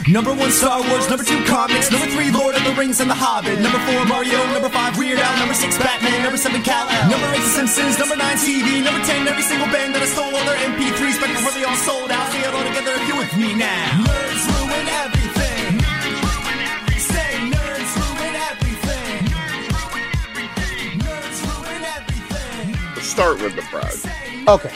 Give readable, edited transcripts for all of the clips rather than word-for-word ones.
Number 1, Star Wars. Number 2, comics. Number 3, Lord of the Rings and The Hobbit. Number 4, Mario. Number 5, Weird Al. Number 6, Batman. Number 7, Kal-El. Number 8, The Simpsons. Number 9, TV. Number 10, every single band that I stole all their MP3s back before they all sold out. Say it all together if you're with me now. Nerds ruin everything. Say nerds ruin everything. Nerds ruin everything. Let's start with the bride. Okay.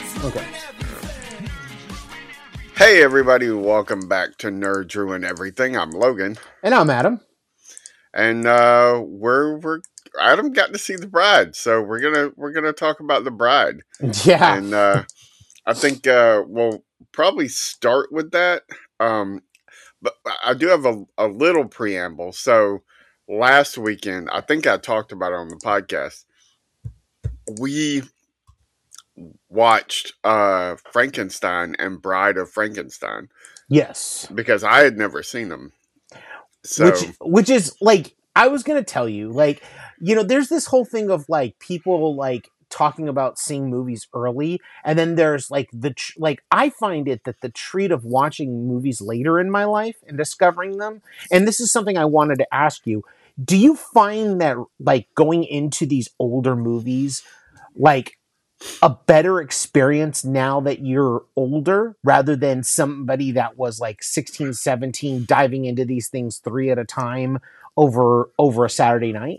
Hey everybody, welcome back to Nerds Ruin Everything. I'm Logan. And I'm Adam. And we're Adam got to see the bride, so we're gonna talk about the bride. Yeah. And I think we'll probably start with that. But I do have a little preamble. So last weekend, I think I talked about it on the podcast. We watched Frankenstein and Bride of Frankenstein. Yes. Because I had never seen them. So which is like, I was going to tell you, like, you know, there's this whole thing of like people like talking about seeing movies early. And then there's like I find it that the treat of watching movies later in my life and discovering them. And this is something I wanted to ask you. Do you find that like going into these older movies, like, a better experience now that you're older rather than somebody that was like 16, 17 diving into these things 3 at a time over a Saturday night?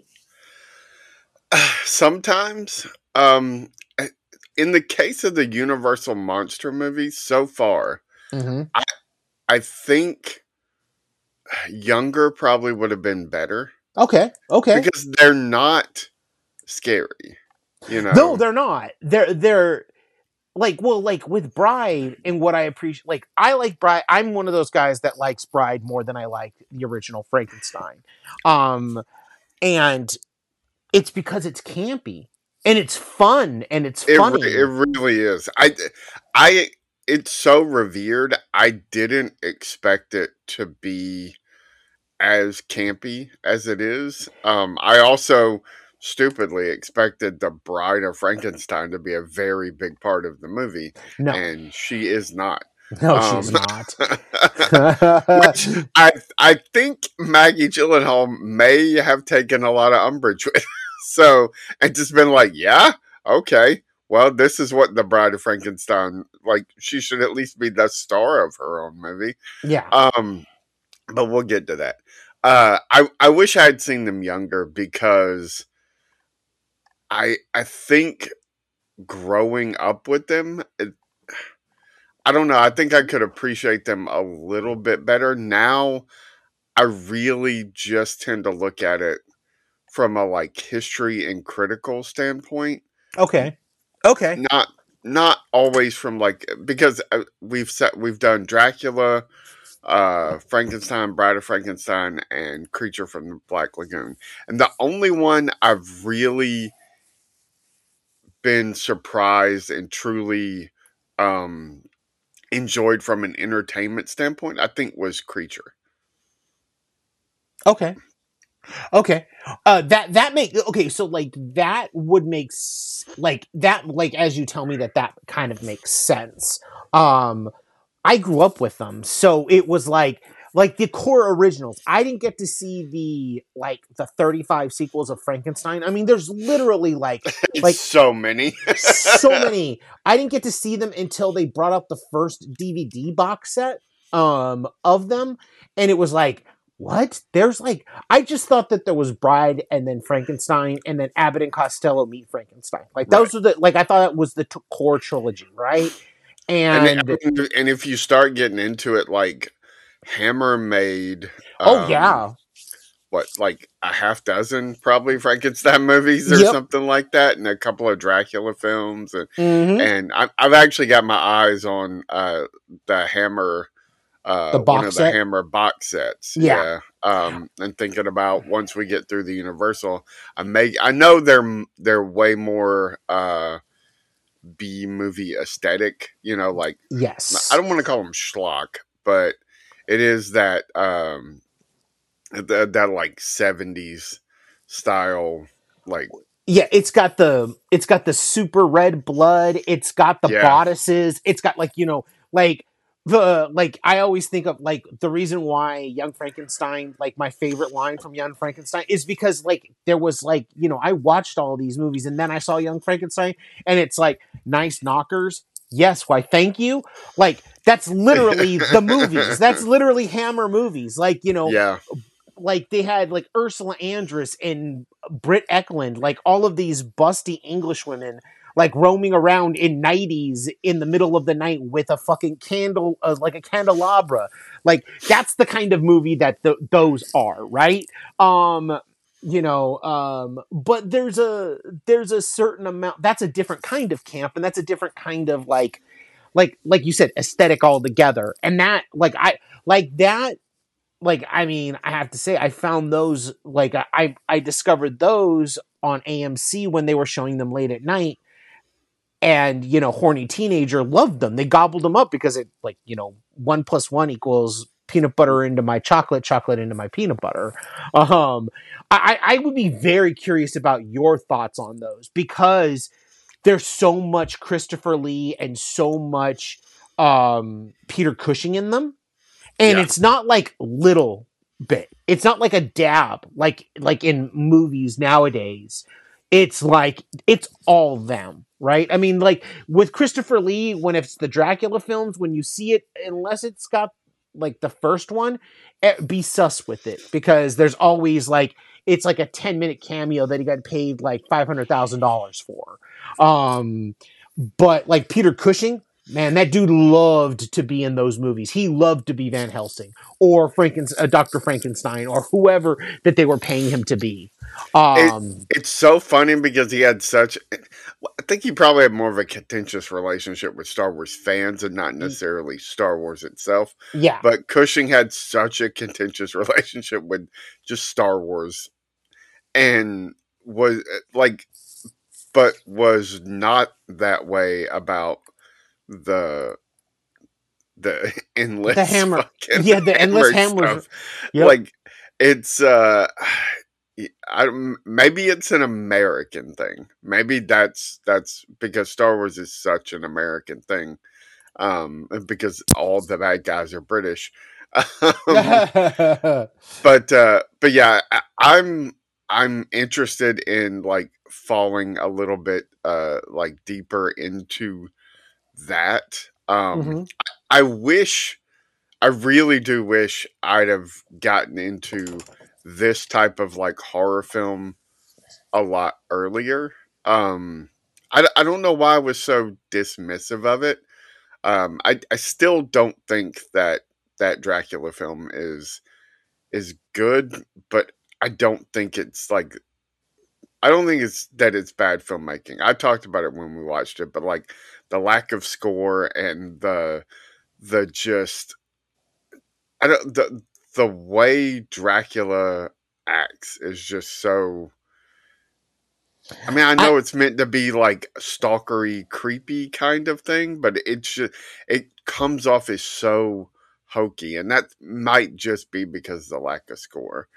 Sometimes, in the case of the Universal monster movies so far, I think younger probably would have been better. Okay. Because they're not scary. You know? No, they're not. They're like, well, like with Bride, and what I appreciate, like I like Bride. I'm one of those guys that likes Bride more than I like the original Frankenstein. And it's because it's campy and it's fun and it's funny. It really is. It's so revered. I didn't expect it to be as campy as it is. I also stupidly expected the Bride of Frankenstein to be a very big part of the movie. No. And she is not. No, she's not. Which I think Maggie Gyllenhaal may have taken a lot of umbrage with. So, and just been like, yeah, okay. Well, this is what the Bride of Frankenstein, like, she should at least be the star of her own movie. Yeah. But we'll get to that. I wish I had seen them younger because I think growing up with them, I don't know. I think I could appreciate them a little bit better. Now, I really just tend to look at it from a like history and critical standpoint. Okay. Not always from like, because we've done Dracula, Frankenstein, Bride of Frankenstein, and Creature from the Black Lagoon, and the only one I've really been surprised and truly enjoyed from an entertainment standpoint, I think, was Creature. Okay. That make okay. So like that would make like that, like, as you tell me that kind of makes sense. I grew up with them, so it was like the core originals. I didn't get to see the 35 sequels of Frankenstein. I mean, there's literally like so many. So many. I didn't get to see them until they brought out the first DVD box set of them, and it was like, what? There's like, I just thought that there was Bride and then Frankenstein and then Abbott and Costello Meet Frankenstein. Like those were I thought it was the core trilogy, right? And if you start getting into it, like Hammer made, what, like a half dozen probably Frankenstein movies or something like that, and a couple of Dracula films, and I've actually got my eyes on the Hammer, one of the Hammer box sets, and thinking about once we get through the Universal, I know they're way more B movie aesthetic, you know, like, yes, I don't want to call them schlock, but it is that that like 70s style, like, it's got the super red blood, it's got the bodices, it's got like, you know, like I always think of like the reason why Young Frankenstein, like my favorite line from Young Frankenstein is because like there was like, I watched all these movies and then I saw Young Frankenstein and it's like nice knockers. Yes, why thank you. Like that's literally the movies. That's literally Hammer movies. Like, yeah. Like they had like Ursula Andress and Britt Eklund, like all of these busty English women like roaming around in nighties in the middle of the night with a fucking candle, like a candelabra. Like that's the kind of movie that those are, right? But there's a certain amount. That's a different kind of camp, and that's a different kind of like you said, aesthetic altogether. And that, I mean, I have to say, I found those, like, I discovered those on AMC when they were showing them late at night. And, Horny Teenager loved them. They gobbled them up because it, 1 + 1 = peanut butter into my chocolate, chocolate into my peanut butter. I would be very curious about your thoughts on those because there's so much Christopher Lee and so much Peter Cushing in them. And it's not like little bit. It's not like a dab, like in movies nowadays. It's like, it's all them, right? I mean, like with Christopher Lee, when it's the Dracula films, when you see it, unless it's got like the first one, be sus with it because there's always like, it's like a 10-minute cameo that he got paid like $500,000 for. But like Peter Cushing, man, that dude loved to be in those movies. He loved to be Van Helsing or Dr. Frankenstein or whoever that they were paying him to be. It's so funny because he had I think he probably had more of a contentious relationship with Star Wars fans and not necessarily Star Wars itself. Yeah. But Cushing had such a contentious relationship with just Star Wars and was not that way about the endless the hammer. Yeah, the endless hammer. Yep. Like it's maybe it's an American thing. Maybe that's because Star Wars is such an American thing. Because all the bad guys are British. But yeah, I'm interested in like falling a little bit like deeper into that. I really do wish I'd have gotten into this type of like horror film a lot earlier. I don't know why I was so dismissive of it. I still don't think that Dracula film is good, but I don't think it's like, I don't think it's bad filmmaking. I talked about it when we watched it, but like the lack of score and the way Dracula acts is just so. I mean, I know it's meant to be like stalkery, creepy kind of thing, but it comes off as so hokey, and that might just be because of the lack of score.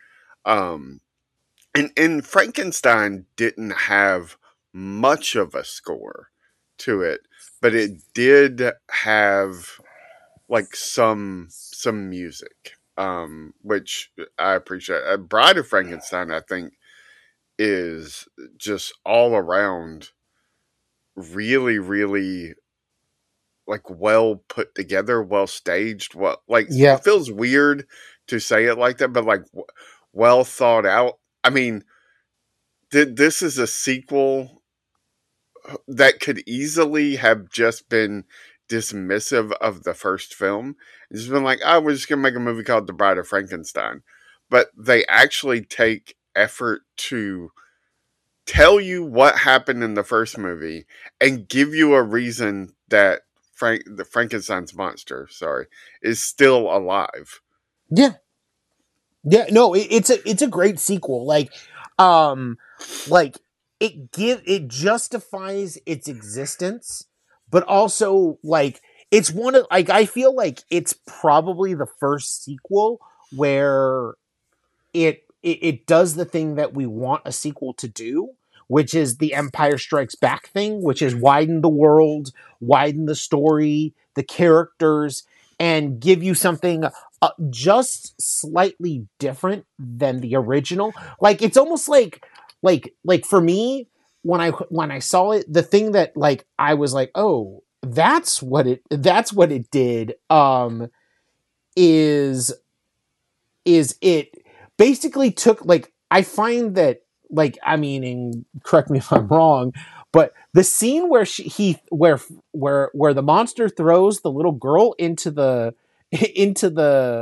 And Frankenstein didn't have much of a score to it, but it did have like some music, which I appreciate. Bride of Frankenstein, I think, is just all around really, really like well put together, well staged. It feels weird to say it like that, but like well thought out. I mean, this is a sequel that could easily have just been dismissive of the first film. It's been like, oh, we're just going to make a movie called The Bride of Frankenstein. But they actually take effort to tell you what happened in the first movie and give you a reason that the Frankenstein's monster, is still alive. Yeah. Yeah, no, it's a great sequel. Like it justifies its existence, but also like it's one of like I feel like it's probably the first sequel where it does the thing that we want a sequel to do, which is the Empire Strikes Back thing, which is widen the world, widen the story, the characters, and give you something just slightly different than the original. Like it's almost like for me when I saw it, the thing that like I was like, oh, that's what it did. Is it basically took like I find that like I mean, and correct me if I'm wrong, but the scene where where the monster throws the little girl into the into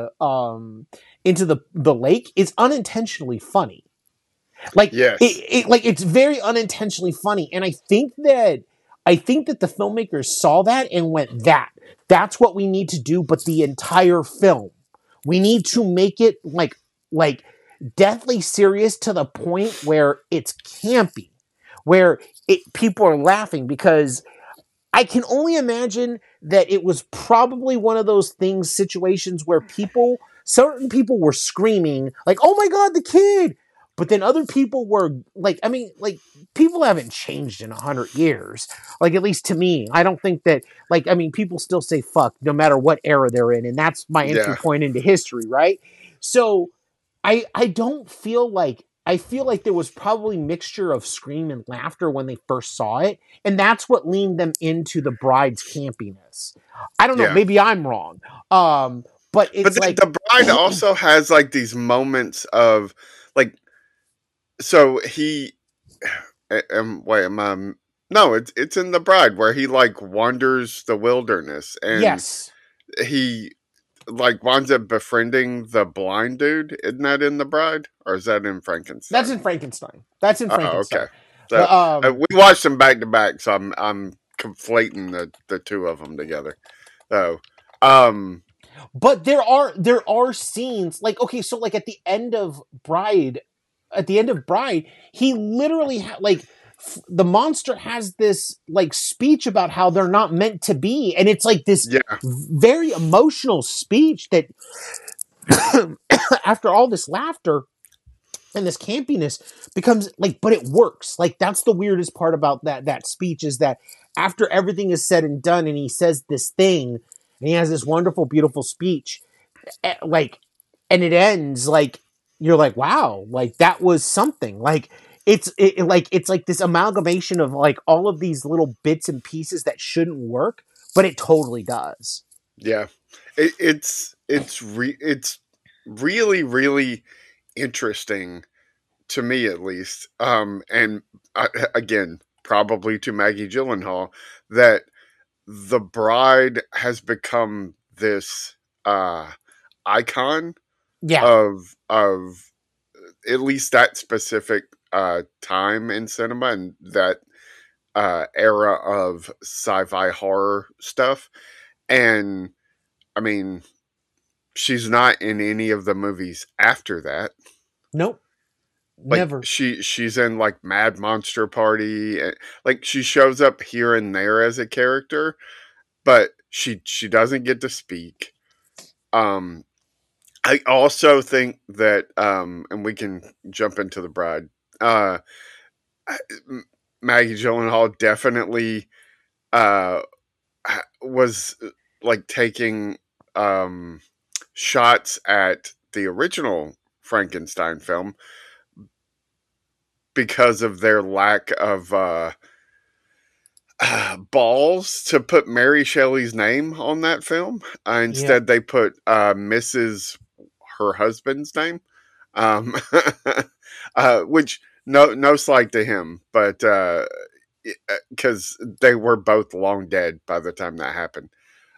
the lake is unintentionally funny. Like yes. Like it's very unintentionally funny, and I think that the filmmakers saw that and went, that's what we need to do, but the entire film. We need to make it like deathly serious to the point where it's campy, where people are laughing, because I can only imagine that it was probably one of those situations where certain people were screaming like, "Oh my God, the kid!" But then other people were like, I mean, like people haven't changed in 100 years. Like, at least to me, I don't think that like, I mean, people still say fuck no matter what era they're in. And that's my entry point into history. Right. So I don't feel like, I feel like there was probably mixture of scream and laughter when they first saw it. And that's what leaned them into the bride's campiness. I don't know. Maybe I'm wrong. But it's like the bride also has like these moments of like, so he, wait, no, it's in The Bride where he like wanders the wilderness and he like winds up befriending the blind dude. Isn't that in The Bride, or is that in Frankenstein? That's in Frankenstein. Oh, okay. So we watched them back to back, so I'm conflating the two of them together. So, but there are scenes like, okay, so like at the end of Bride, he literally the monster has this like speech about how they're not meant to be, and it's like this very emotional speech that after all this laughter and this campiness becomes like, but it works. Like that's the weirdest part about that speech, is that after everything is said and done and he says this thing and he has this wonderful, beautiful speech, like, and it ends like, you're like, wow, like that was something. Like it's like this amalgamation of like all of these little bits and pieces that shouldn't work, but it totally does. Yeah, it's really, really interesting to me, at least. And again, probably to Maggie Gyllenhaal, that The Bride has become this icon of at least that specific time in cinema and that era of sci-fi horror stuff. And I mean, she's not in any of the movies after that. Nope. Like, never. She's in like Mad Monster Party, and like she shows up here and there as a character, but she doesn't get to speak. I also think that and we can jump into The Bride. Maggie Gyllenhaal definitely was like taking shots at the original Frankenstein film because of their lack of balls to put Mary Shelley's name on that film. Instead, they put Mrs. her husband's name, which no slight to him, but because they were both long dead by the time that happened.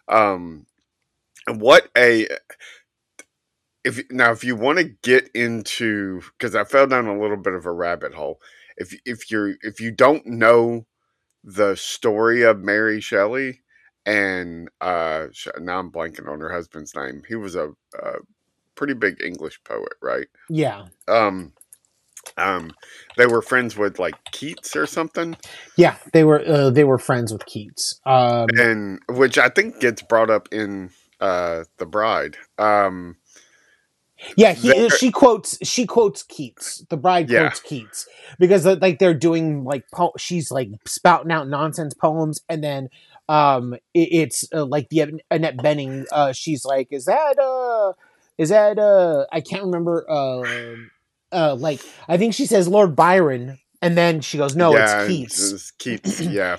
If you want to get into, because I fell down a little bit of a rabbit hole. If you don't know the story of Mary Shelley, and now I'm blanking on her husband's name. He was a pretty big English poet, right? Yeah. They were friends with like Keats or something. Yeah, they were friends with Keats. And which I think gets brought up in The Bride. Yeah, she quotes Keats. The bride quotes Keats because like they're doing like she's like spouting out nonsense poems, and then it's like the Annette Bening. She's like, is that I can't remember. Like I think she says Lord Byron, and then she goes, no, it's Keats. It's Keats. Yeah.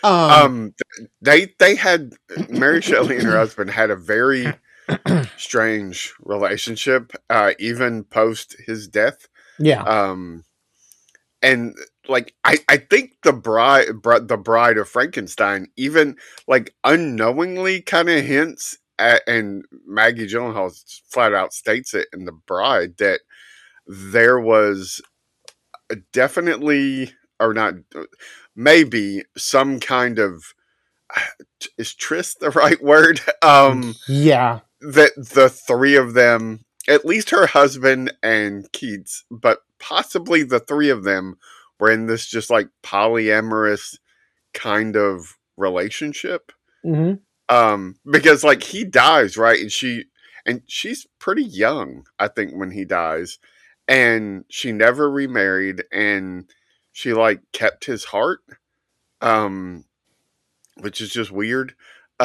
They had Mary Shelley and her husband had a very strange relationship, even post his death. Yeah. And like I think the bride of Frankenstein even like unknowingly kind of hints at, and Maggie Gyllenhaal flat out states it in The Bride, that there was definitely, or not, maybe some kind of, is tryst the right word? Yeah. That the three of them, at least her husband and Keats, but possibly the three of them, were in this just like polyamorous kind of relationship. Because like he dies, right? And she's pretty young, I think, when he dies. And she never remarried, and she like kept his heart, which is just weird.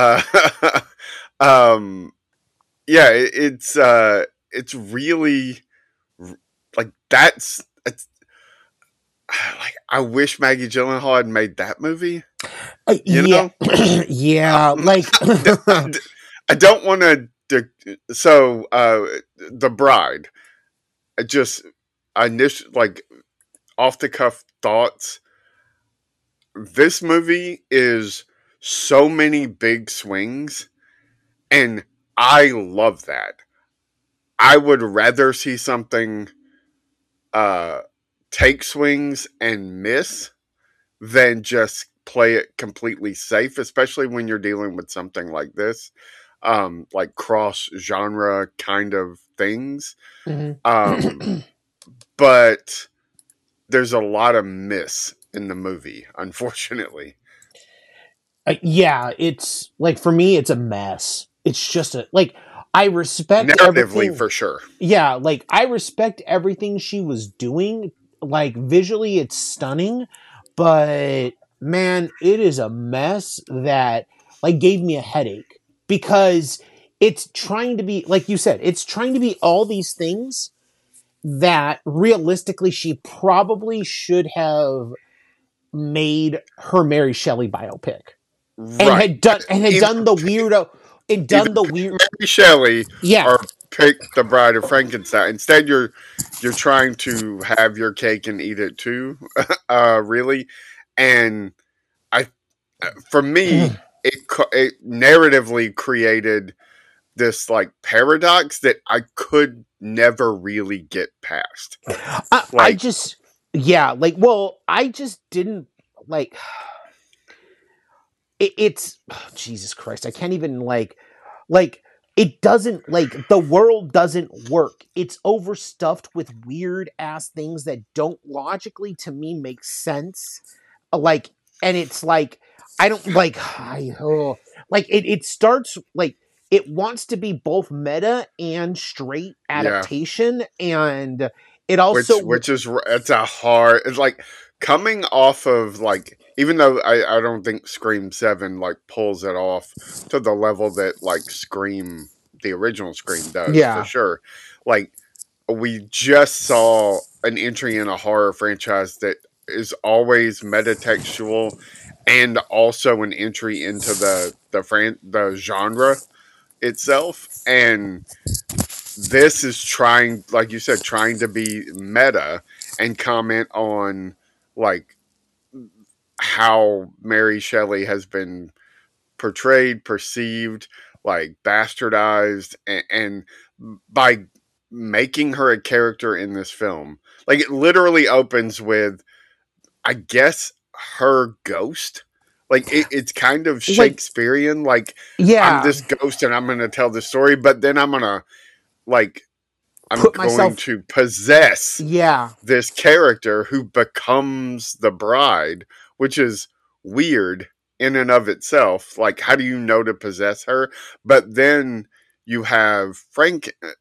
Yeah, it's really like it's like I wish Maggie Gyllenhaal had made that movie. You know? Yeah, like I don't want to. So, The Bride. Just initial, like, off the cuff thoughts. This movie is so many big swings, and I love that. I would rather see something take swings and miss than just play it completely safe, especially when you're dealing with something like this, like cross genre kind of things. But there's a lot of miss in the movie, unfortunately. Yeah, it's like, for me, it's a mess. It's just I respect narratively everything. For sure. Yeah, like I respect everything she was doing. Like visually, it's stunning, but man, it is a mess that like gave me a headache, because it's trying to be, like you said, it's trying to be all these things that realistically she probably should have made her Mary Shelley biopic. Right. And had done the weirdo. Mary Shelley, or pick The Bride of Frankenstein. Instead, you're trying to have your cake and eat it too, really. And for me, it narratively created this like paradox that I could never really get past. I just didn't like. It's Jesus Christ. I can't even like it doesn't, like, the world doesn't work. It's overstuffed with weird ass things that don't logically, to me, make sense. Like, and it's like, I don't like, it starts like, it wants to be both meta and straight adaptation. And it also, it's a hard, it's like coming off of like, even though I don't think Scream 7 like pulls it off to the level that like Scream, the original Scream does, for sure. Like, we just saw an entry in a horror franchise that is always metatextual, and also an entry into the genre itself. And this is trying, like you said, trying to be meta and comment on like how Mary Shelley has been portrayed, perceived, like bastardized, and by making her a character in this film. Like, it literally opens with, I guess, her ghost. Like, it's kind of Shakespearean. Like, I'm this ghost and I'm going to tell the story, but then I'm going to, like, I'm going to possess this character who becomes the bride, which is weird in and of itself. Like, how do you know to possess her? But then you have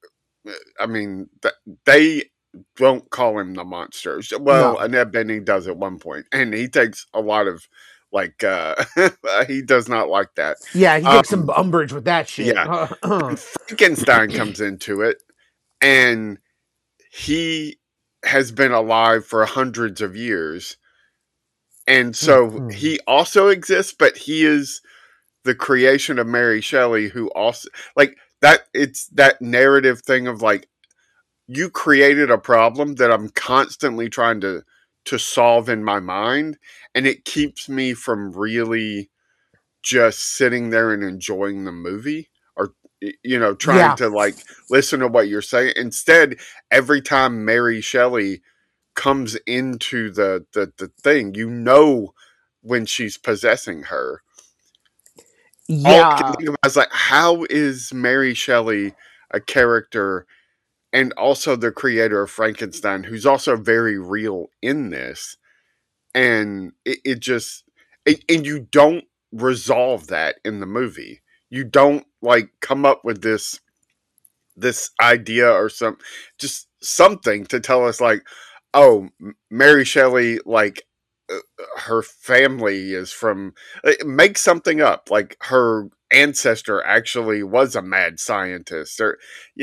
I mean, they don't call him the monster. Well, No. Annette Bening does at one point, and he takes a lot of like he does not like that. Yeah, he takes some umbrage with that shit. Yeah. Frankenstein comes into it, and he has been alive for hundreds of years. And so he also exists, but he is the creation of Mary Shelley, who also like that. It's that narrative thing of like, you created a problem that I'm constantly trying to solve in my mind, and it keeps me from really just sitting there and enjoying the movie, or trying to like listen to what you're saying. Instead, every time Mary Shelley comes into the thing, when she's possessing her. Yeah. All I can think about is like, how is Mary Shelley a character and also the creator of Frankenstein, who's also very real in this? And it just, and you don't resolve that in the movie. You don't like come up with this idea or just something to tell us like, oh, Mary Shelley, like her family is from, make something up, like her ancestor actually was a mad scientist, or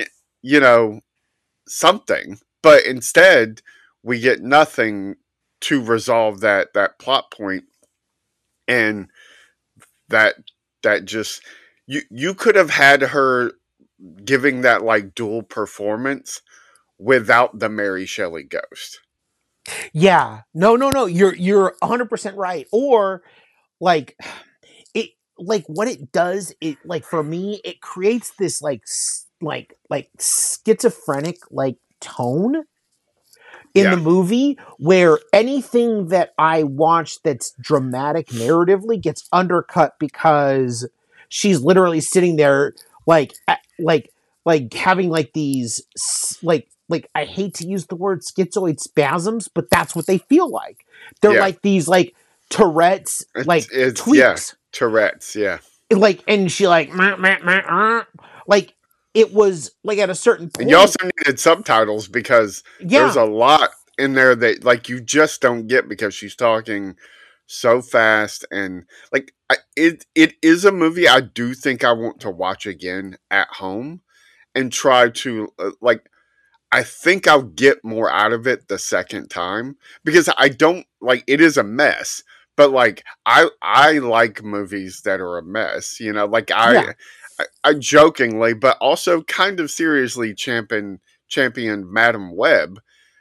something. But instead we get nothing to resolve that plot point. And that just, you could have had her giving that like dual performance without the Mary Shelley ghost. Yeah. No. You're 100% right. Or like it, like what it does, it like for me, it creates this like schizophrenic like tone in the movie, where anything that I watch that's dramatic narratively gets undercut because she's literally sitting there like having like these like I hate to use the word schizoid spasms, but that's what they feel like. They're like these like Tourette's like tweaks. Yeah, Tourette's, yeah. Like, and she like like it was like at a certain point. And you also needed subtitles because there's a lot in there that like you just don't get because she's talking so fast. And like it is a movie I do think I want to watch again at home and try to like, I think I'll get more out of it the second time, because I don't like, it is a mess, but like I like movies that are a mess, like I jokingly but also kind of seriously championed Madam Web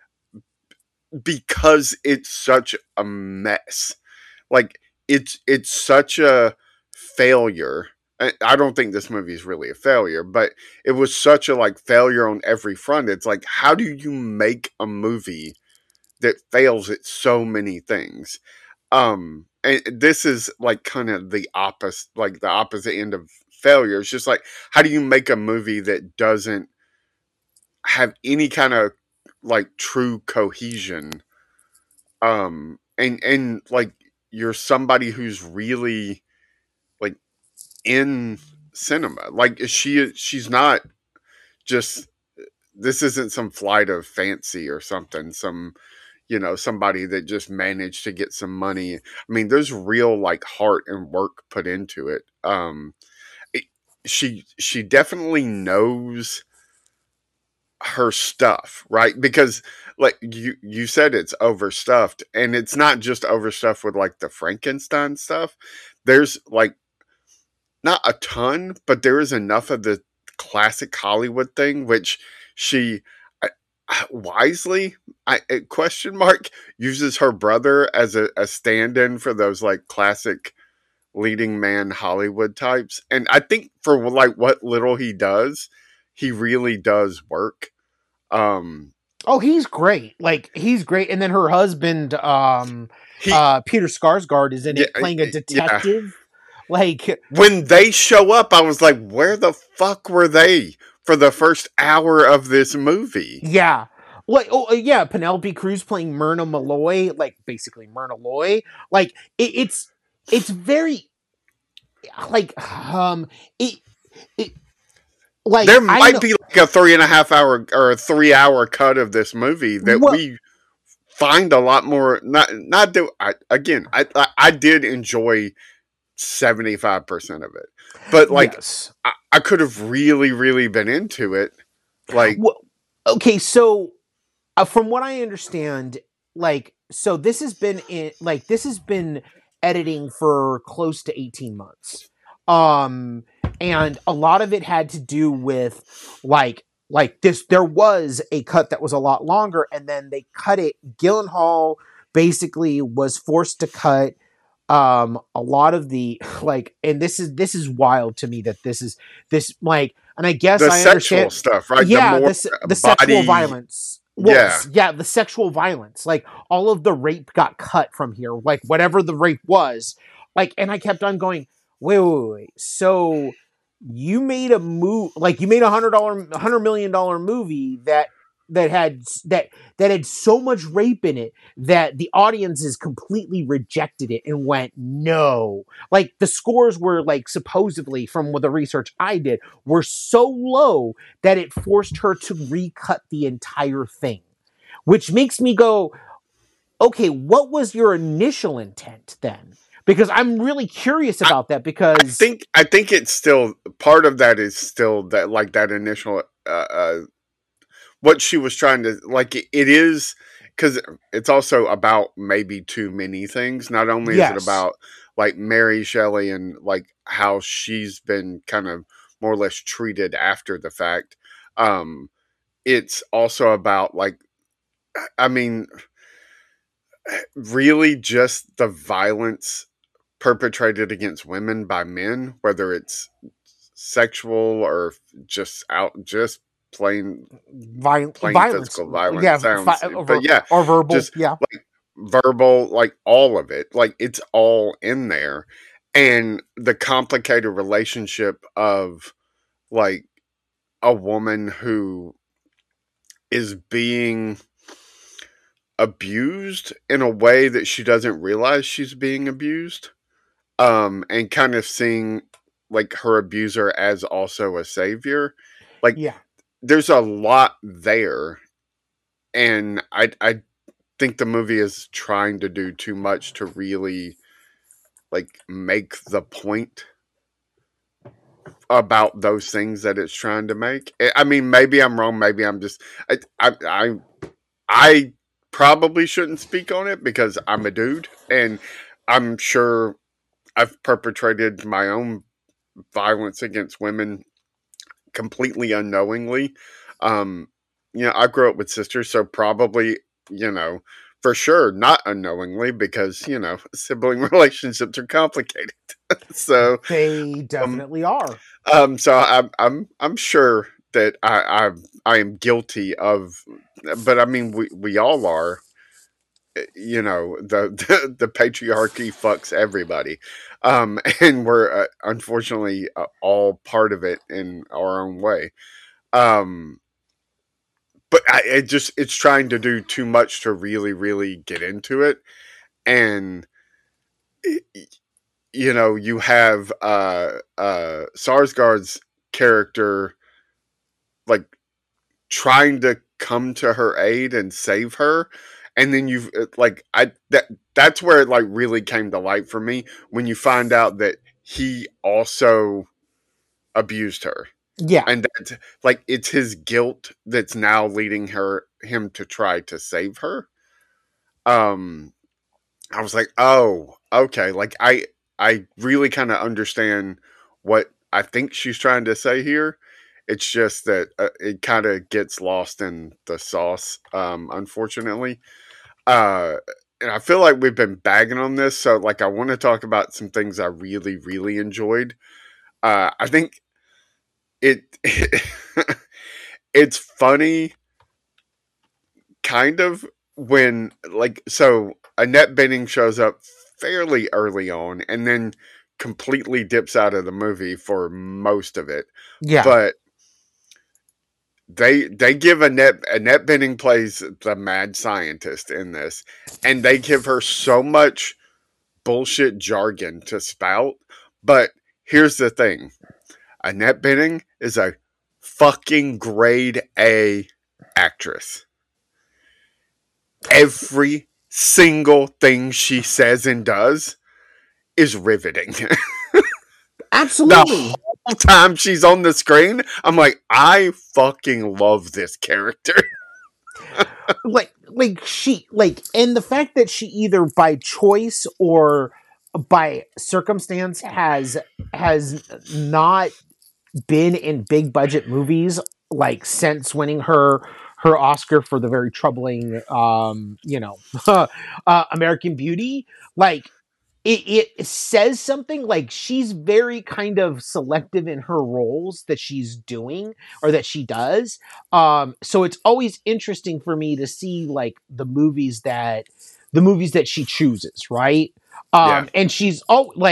because it's such a mess. Like it's such a failure. I don't think this movie is really a failure, but it was such a like failure on every front. It's like, how do you make a movie that fails at so many things? And this is like kind of the opposite end of failure. It's just like, how do you make a movie that doesn't have any kind of like true cohesion? And like, you're somebody who's really like in cinema. Like she's not just, this isn't some flight of fancy or something, somebody that just managed to get some money. I mean, there's real like heart and work put into it. She definitely knows her stuff, right? Because like you said, it's overstuffed, and it's not just overstuffed with like the Frankenstein stuff. There's like not a ton, but there is enough of the classic Hollywood thing, which she wisely, question mark, uses her brother as a stand-in for those like classic leading man Hollywood types. And I think for like what little he does, he really does work. Oh, he's great. Like, he's great. And then her husband, Peter Skarsgård, is in it playing a detective. Yeah. Like, when they show up, I was like, where the fuck were they for the first hour of this movie? Yeah. Like, yeah, Penelope Cruz playing Myrna Malloy, like basically Myrna Loy. Like, it's very like like there might be like a 3.5 hour or a 3 hour cut of this movie that we find a lot more. Not that I did enjoy 75% of it, but like I could have really been into it. Like, okay, so from what I understand, like, so this has been editing for close to 18 months. And a lot of it had to do with like this. There was a cut that was a lot longer, and then they cut it. Gyllenhaal basically was forced to cut a lot of the like, and this is wild to me that this like, and I guess the I sexual understand stuff, right? Yeah, the sexual violence. Well, the sexual violence. Like, all of the rape got cut from here. Like, whatever the rape was. Like, and I kept on going, wait. So you made a like, you made $100 million movie that had so much rape in it that the audiences completely rejected it and went, no. Like, the scores were, like, supposedly, from the research I did, were so low that it forced her to recut the entire thing. Which makes me go, okay, what was your initial intent then? Because I'm really curious about that, because I think it's still part of that is still that, like, that initial what she was trying to, like, it is, because it's also about maybe too many things. Not only is it about, like, Mary Shelley and, like, how she's been kind of more or less treated after the fact. It's also about, like, I mean, really just the violence perpetrated against women by men, whether it's sexual or just plain violence, physical violence. Or verbal, just like verbal, like all of it, like it's all in there. And the complicated relationship of, like, a woman who is being abused in a way that she doesn't realize she's being abused, and kind of seeing, like, her abuser as also a savior. Like, there's a lot there, and I think the movie is trying to do too much to really, like, make the point about those things that it's trying to make. I mean, maybe I'm wrong. Maybe I'm just I probably shouldn't speak on it because I'm a dude, and I'm sure I've perpetrated my own violence against women completely unknowingly. I grew up with sisters, so probably, for sure not unknowingly, because, sibling relationships are complicated. So they definitely are. So I'm sure that I am guilty of, but I mean, we all are. The patriarchy fucks everybody, and we're unfortunately all part of it in our own way. But it's trying to do too much to really get into it, and you have Sarsgaard's character, like, trying to come to her aid and save her. And then you've, like, that's where it, like, really came to light for me, when you find out that he also abused her. Yeah. And that's, like, it's his guilt that's now leading him to try to save her. I was like, oh, okay. Like, I really kind of understand what I think she's trying to say here. It's just that it kind of gets lost in the sauce, unfortunately. And I feel like we've been bagging on this, so, like, I want to talk about some things I really enjoyed. I think it's funny, kind of, when, like, so Annette Bening shows up fairly early on, and then completely dips out of the movie for most of it. Yeah, but They give Annette Bening plays the mad scientist in this, and they give her so much bullshit jargon to spout. But here's the thing: Annette Bening is a fucking grade A actress. Every single thing she says and does is riveting. Absolutely. The whole time she's on the screen, I'm like, I fucking love this character. And the fact that she either by choice or by circumstance has not been in big budget movies like since winning her Oscar for the very troubling American Beauty. Like it says something. Like she's very kind of selective in her roles that she's doing or that she does. So it's always interesting for me to see like the movies that she chooses, right? Yeah. And she's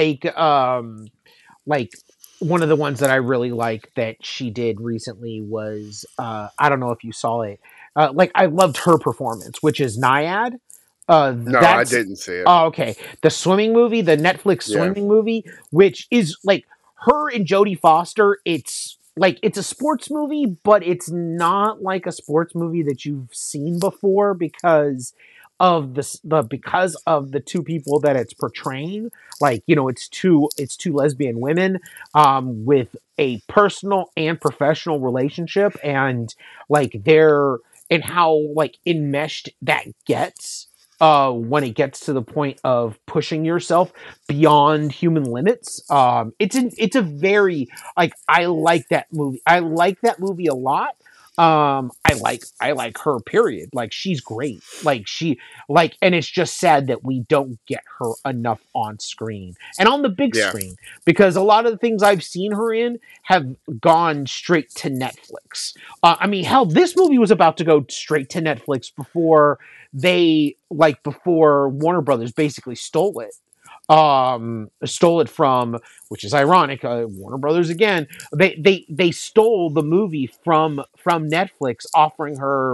like one of the ones that I really like that she did recently was I don't know if you saw it. Like I loved her performance, which is Nyad. No, I didn't see it. Oh, okay. The swimming movie, the Netflix swimming movie, which is like her and Jodie Foster. It's like it's a sports movie, but it's not like a sports movie that you've seen before because of because of the two people that it's portraying. Like, you know, it's two lesbian women with a personal and professional relationship, and like they're and how like enmeshed that gets when it gets to the point of pushing yourself beyond human limits. It's a very like I like that movie. I like that movie a lot. I like her, period. Like she's great. And it's just sad that we don't get her enough on screen and on the big screen, because a lot of the things I've seen her in have gone straight to Netflix. I mean, hell, this movie was about to go straight to Netflix before before Warner Brothers basically stole it. Stole it from, which is ironic. Warner Brothers again. They stole the movie from Netflix, offering her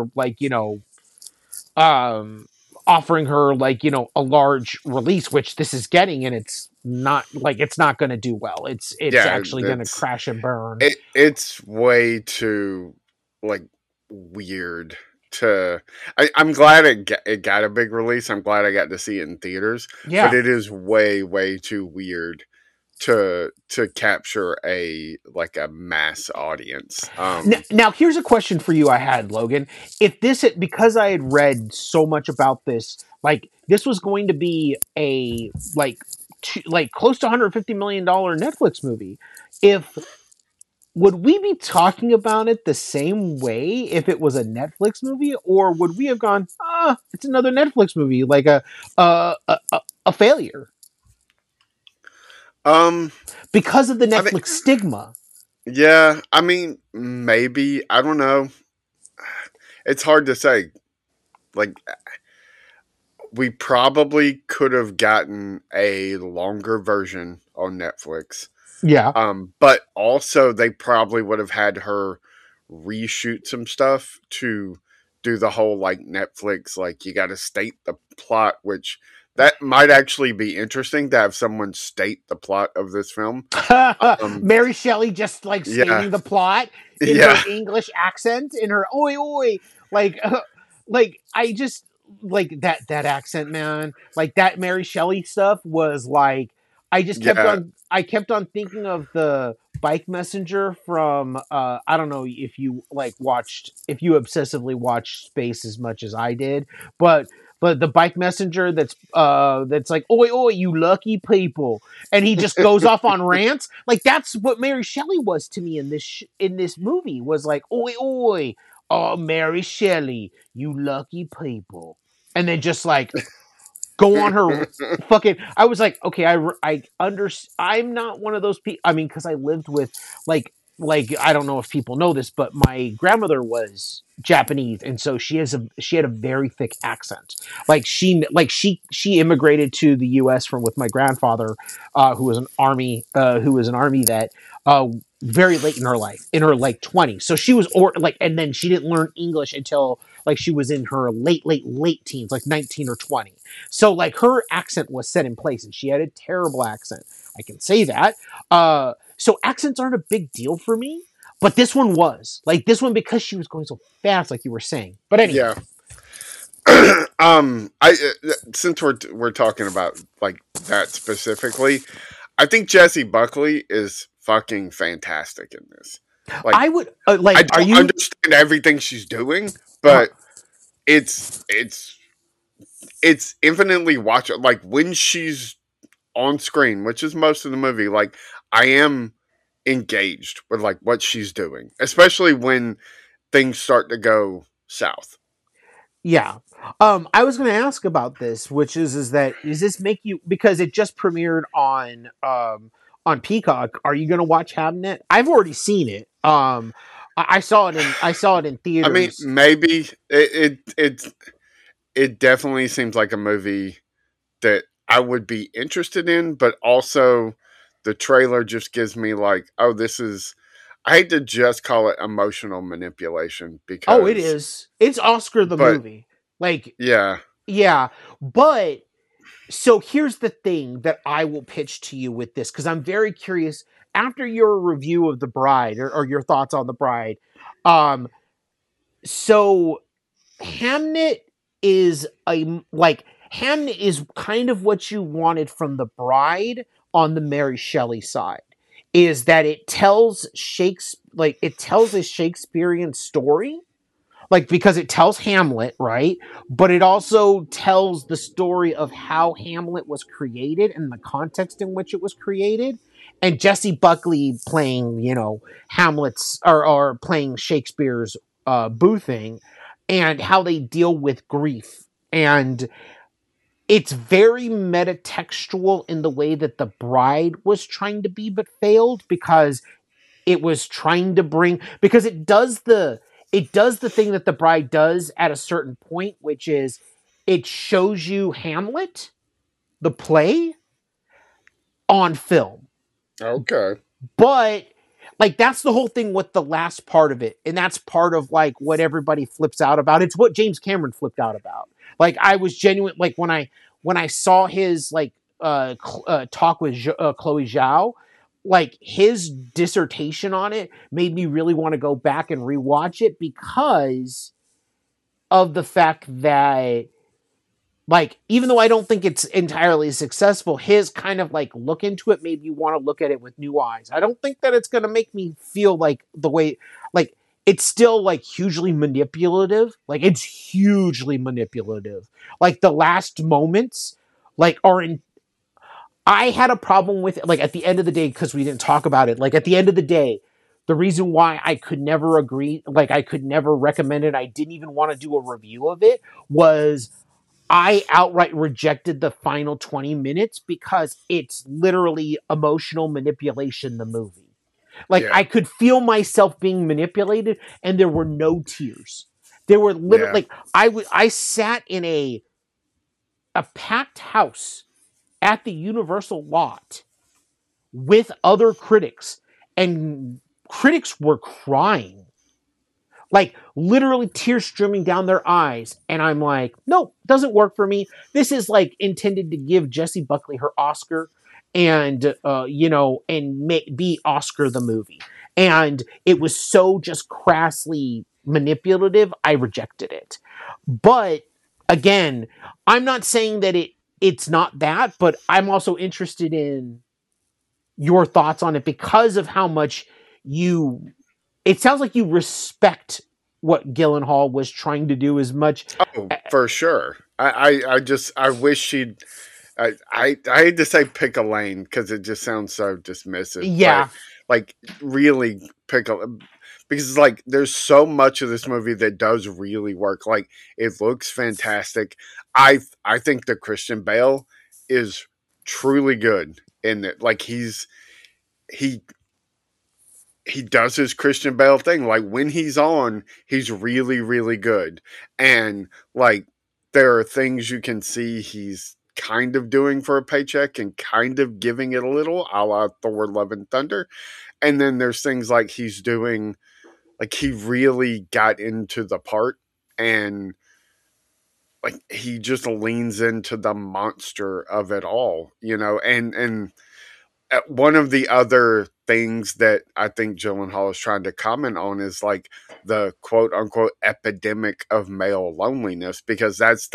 a large release, which this is getting, and it's not going to do well. It's actually going to crash and burn. It's way too like weird. I'm glad it got a big release. I'm glad I got to see it in theaters. Yeah, but it is way too weird to capture a mass audience. Now here's a question for you I had, Logan. If this had, because I had read so much about this, like this was going to be a close to $150 million Netflix movie, would we be talking about it the same way if it was a Netflix movie, or would we have gone, it's another Netflix movie, like a failure? Because of the Netflix stigma. Yeah, I mean, maybe. I don't know. It's hard to say. Like, we probably could have gotten a longer version on Netflix. Yeah. But also they probably would have had her reshoot some stuff to do the whole like Netflix, like you got to state the plot, which that might actually be interesting to have someone state the plot of this film. Mary Shelley just like stating the plot in her English accent, in her oi oi, like I just like that accent, man. Like that Mary Shelley stuff was like I just kept on thinking of the Bike Messenger from I don't know if you obsessively watched Space as much as I did, but the Bike Messenger that's like, oi oi, you lucky people, and he just goes off on rants. Like that's what Mary Shelley was to me in this movie, was like, oi oi, oh Mary Shelley, you lucky people, and then just like go on her fucking. I was like, okay, I'm not one of those people. I mean, because I lived with like I don't know if people know this, but my grandmother was Japanese, and so she had a very thick accent. She immigrated to the U.S. with my grandfather, who was an army vet. Very late in her life, in her like 20s. So she was and then she didn't learn English until like she was in her late teens, like 19 or 20. So like her accent was set in place, and she had a terrible accent. I can say that. So accents aren't a big deal for me. But this one was like this one because she was going so fast, like you were saying. But anyway. Yeah. Since we're talking about like that specifically, I think Jessie Buckley is fucking fantastic in this. Like, I would like. I don't understand everything she's doing, but it's infinitely watchable. Like when she's on screen, which is most of the movie, like I am engaged with like what she's doing, especially when things start to go south. Yeah. I was going to ask about this, which is this make you, because it just premiered on Peacock. Are you going to watch Hamnet? I've already seen it. I saw it in theaters. I mean, maybe it definitely seems like a movie that I would be interested in, but also the trailer just gives me like, oh, this is. I hate to just call it emotional manipulation because it is. It's Oscar the movie. Like yeah. But so here's the thing that I will pitch to you with this, because I'm very curious after your review of The Bride or your thoughts on The Bride. So Hamnet is Hamnet is kind of what you wanted from The Bride on the Mary Shelley side. Is that it tells a Shakespearean story, like because it tells Hamlet, right? But it also tells the story of how Hamlet was created and the context in which it was created. And Jessie Buckley playing, Hamlet's or playing Shakespeare's Boothing, and how they deal with grief. And it's very metatextual in the way that The Bride was trying to be, but failed, because it was trying to bring, because it does the thing that The Bride does at a certain point, which is it shows you Hamlet, the play, on film. Okay. But like that's the whole thing with the last part of it, and that's part of like what everybody flips out about. It's what James Cameron flipped out about. Like I was genuine, like when I saw his like talk with Chloe Zhao, like his dissertation on it made me really want to go back and rewatch it, because of the fact that, like, even though I don't think it's entirely successful, his kind of like look into it made me want to look at it with new eyes. I don't think that it's going to make me feel like the way, like, it's still like hugely manipulative. Like it's hugely manipulative. Like the last moments, like I had a problem with it. Like at the end of the day, because we didn't talk about it. Like at the end of the day, the reason why I could never agree, like I could never recommend it, I didn't even want to do a review of it, was I outright rejected the final 20 minutes because it's literally emotional manipulation, the movie. Like, yeah. I could feel myself being manipulated, and there were no tears. There were literally, I sat in a packed house at the Universal lot with other critics, and critics were crying. Like, literally tears streaming down their eyes. And I'm like, nope, doesn't work for me. This is, like, intended to give Jessie Buckley her Oscar and, be Oscar the movie. And it was so just crassly manipulative, I rejected it. But, again, I'm not saying that it's not that, but I'm also interested in your thoughts on it because of how much it sounds like you respect what Gyllenhaal was trying to do as much. Oh, for sure. I wish she'd. I hate to say pick a lane because it just sounds so dismissive. Yeah. But, like really because like there's so much of this movie that does really work. Like it looks fantastic. I think that Christian Bale is truly good in it. Like he does his Christian Bale thing. Like when he's on, he's really, really good. And like there are things you can see he's kind of doing for a paycheck and kind of giving it a little, a la Thor Love and Thunder. And then there's things like he's doing, like he really got into the part and like he just leans into the monster of it all, and one of the other things that I think Gyllenhaal is trying to comment on is like the quote unquote epidemic of male loneliness, because that's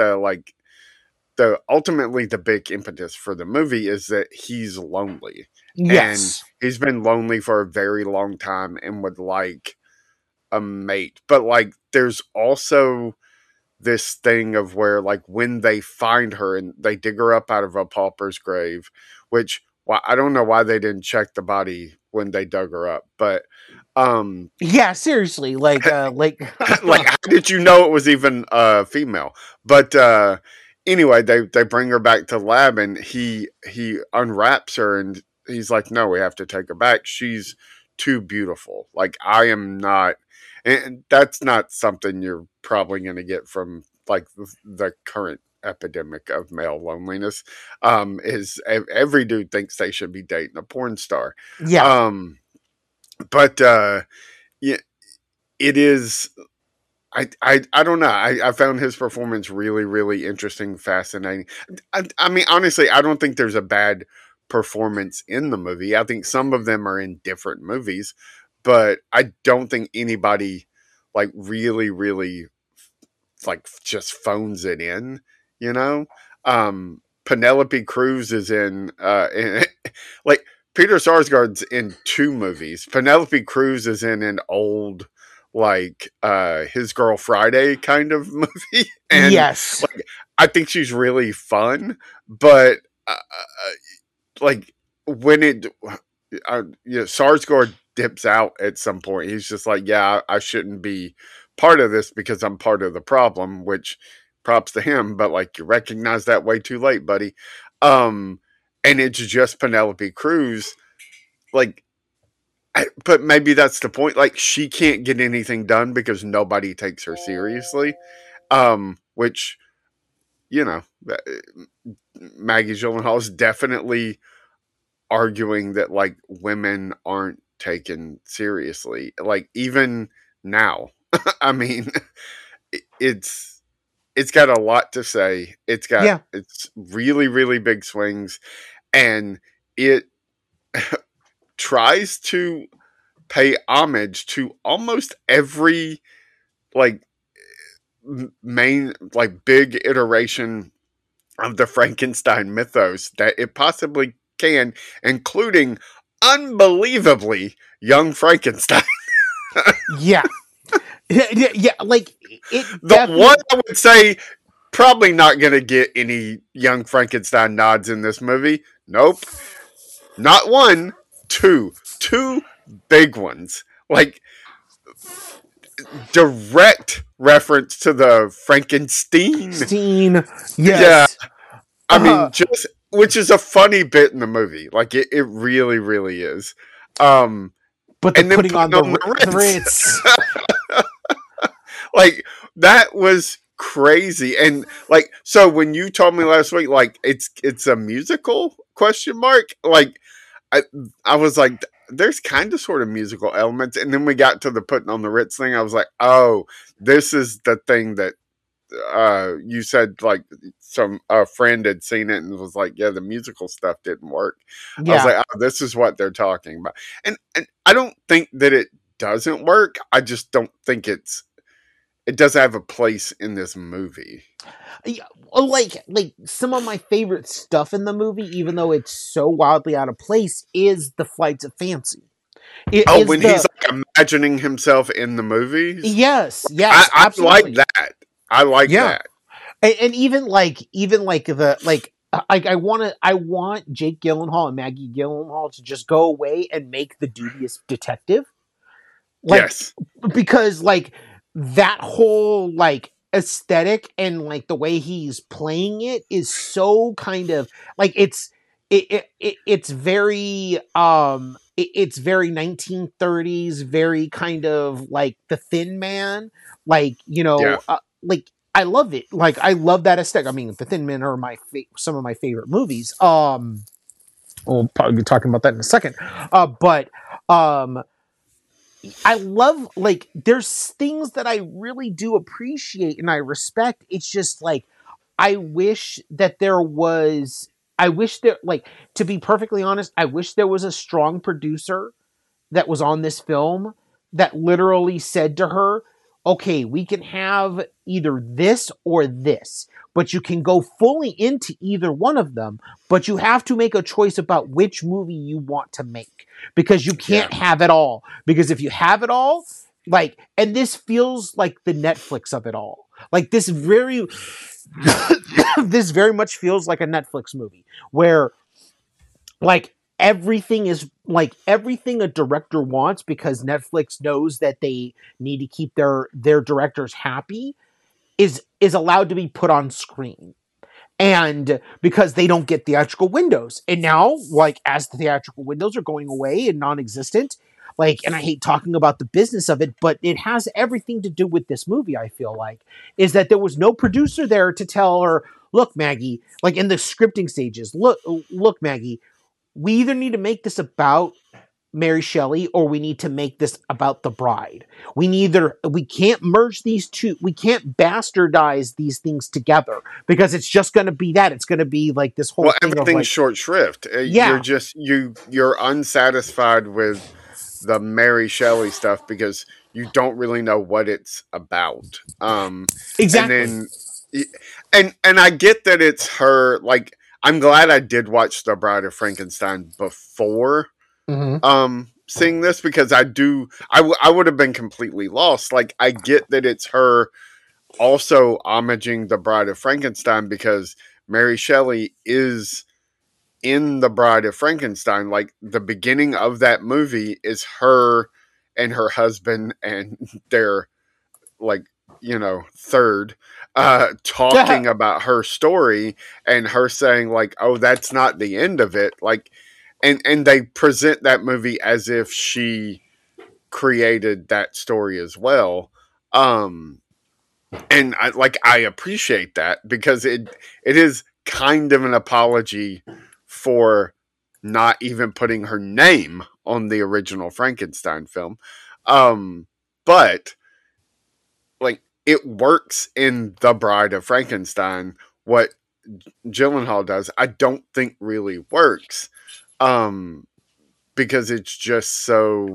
the ultimately the big impetus for the movie is that he's lonely. Yes. And he's been lonely for a very long time and would like a mate. But like there's also this thing of where like when they find her and they dig her up out of a pauper's grave, which I don't know why they didn't check the body when they dug her up, but yeah, seriously, like like how did you know it was even a female? But anyway, they bring her back to the lab and he unwraps her and he's like, no, we have to take her back. She's too beautiful. Like I am not, and that's not something you're probably going to get from like the current epidemic of male loneliness. Is every dude thinks they should be dating a porn star. Yeah. But yeah, it is. I don't know. I found his performance really, really interesting, fascinating. I mean, honestly, I don't think there's a bad performance in the movie. I think some of them are in different movies, but I don't think anybody like really, really like just phones it in, you know? Penelope Cruz is in like Peter Sarsgaard's in 2 movies. Penelope Cruz is in an old like His Girl Friday kind of movie. And yes. Like, I think she's really fun, but like when it Sarsgaard dips out at some point. He's just like, yeah, I shouldn't be part of this because I'm part of the problem, which props to him, but like you recognize that way too late, buddy. And it's just Penelope Cruz. Like, but maybe that's the point. Like, she can't get anything done because nobody takes her seriously. Which, you know, Maggie Gyllenhaal is definitely arguing that like women aren't taken seriously. Like even now, I mean, it's got a lot to say. It's really, really big swings, and it tries to pay homage to almost every like main like big iteration of the Frankenstein mythos that it possibly can, including unbelievably Young Frankenstein. yeah. Yeah, like the one I would say probably not going to get any Young Frankenstein nods in this movie. Nope, not one, two big ones, like direct reference to the Frankenstein. Yes. Yeah, I mean, just which is a funny bit in the movie. Like it really, really is. But the putting on the Ritz. Like that was crazy. And like, so when you told me last week, like it's a musical ? Like I was like, there's kind of sort of musical elements. And then we got to the putting on the Ritz thing. I was like, oh, this is the thing that you said like a friend had seen it and was like, yeah, the musical stuff didn't work. Yeah. I was like, oh, this is what they're talking about. And I don't think that it doesn't work. I just don't think it doesn't have a place in this movie. Yeah, like some of my favorite stuff in the movie, even though it's so wildly out of place, is the Flights of Fancy. When he's like imagining himself in the movies? Yes, I like that. I like that. And even the I want Jake Gyllenhaal and Maggie Gyllenhaal to just go away and make The Dubious Detective. Like, yes. Because like that whole like aesthetic and like the way he's playing it is so kind of like it's very it's very 1930s, very kind of like The Thin Man, like, you know, like I love it. Like I love that aesthetic. I mean, The Thin Man are some of my favorite movies. We'll probably be talking about that in a second. But I love, like, there's things that I really do appreciate and I respect. It's just like, I wish there, like, to be perfectly honest, I wish there was a strong producer that was on this film that literally said to her, okay, we can have either this or this, but you can go fully into either one of them, but you have to make a choice about which movie you want to make, because you can't have it all. Because if you have it all, like, and this feels like the Netflix of it all. Like, this very much feels like a Netflix movie where, like, everything is like everything a director wants, because Netflix knows that they need to keep their directors happy, is allowed to be put on screen. And because they don't get theatrical windows. And now, like, as the theatrical windows are going away and non-existent, like, and I hate talking about the business of it, but it has everything to do with this movie, I feel like, is that there was no producer there to tell her, look, Maggie, like in the scripting stages, look, Maggie, we either need to make this about Mary Shelley or we need to make this about the bride. We can't merge these two. We can't bastardize these things together, because it's just going to be that. It's going to be like this whole thing everything's of like, short shrift. You're unsatisfied with the Mary Shelley stuff because you don't really know what it's about. Exactly. And I get that it's her. Like, I'm glad I did watch The Bride of Frankenstein before seeing this, because I would have been completely lost. Like, I get that it's her also homaging The Bride of Frankenstein, because Mary Shelley is in The Bride of Frankenstein. Like, the beginning of that movie is her and her husband and their, like, third talking about her story, and her saying like, oh, that's not the end of it. Like, and they present that movie as if she created that story as well. And I appreciate that, because it is kind of an apology for not even putting her name on the original Frankenstein film. But like, it works in The Bride of Frankenstein. What Gyllenhaal does, I don't think really works. Because it's just so,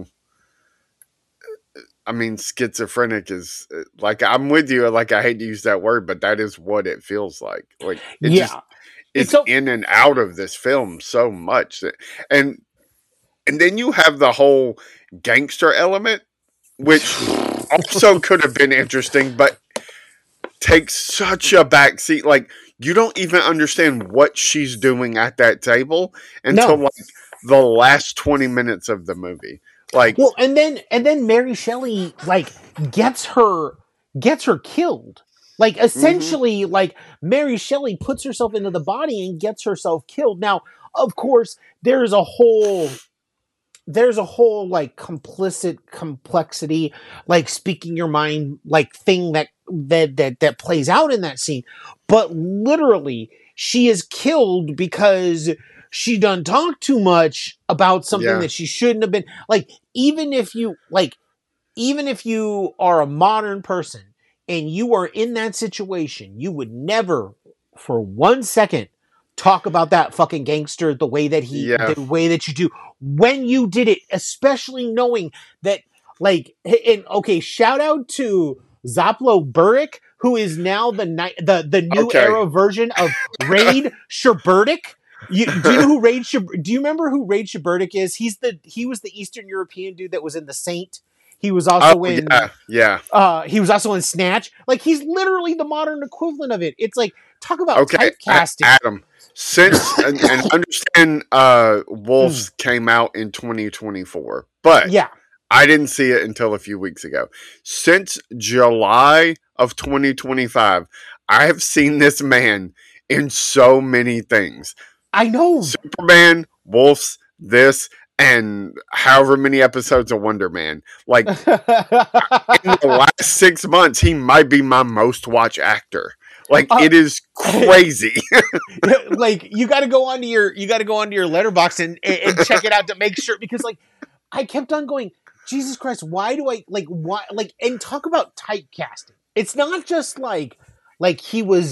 I mean, schizophrenic is, like, I'm with you. Like, I hate to use that word, but that is what it feels like. Like, it's in and out of this film so much. And then you have the whole gangster element, which also could have been interesting, but takes such a backseat. Like, you don't even understand what she's doing at that table until like the last 20 minutes of the movie. Like, well, and then Mary Shelley like gets her killed. Like, essentially, like, Mary Shelley puts herself into the body and gets herself killed. Now, of course, there's a whole like complicit complexity, like speaking your mind, like thing that plays out in that scene. But literally, she is killed because she done talked too much about something that she shouldn't have been. Like, even if you are a modern person and you are in that situation, you would never for 1 second talk about that fucking gangster the way that the way that you do when you did it, especially knowing that, like, and okay, shout out to Zaplo Burick, who is now the new era version of Raid Sherburdick. Do you remember who Raid Sherburdick is? He was the Eastern European dude that was in The Saint. He was also he was also in Snatch. Like, he's literally the modern equivalent of it. It's like, talk about typecasting. Adam, since and understand Wolves came out in 2024, but I didn't see it until a few weeks ago. Since July of 2025, I have seen this man in so many things. I know. Superman, Wolves, this, and however many episodes of Wonder Man. Like, in the last 6 months, he might be my most watched actor. Like, it is crazy. Like, you got to go onto your Letterboxd and check it out to make sure, because like, I kept on going, Jesus Christ, why, and talk about typecasting. It's not just like he was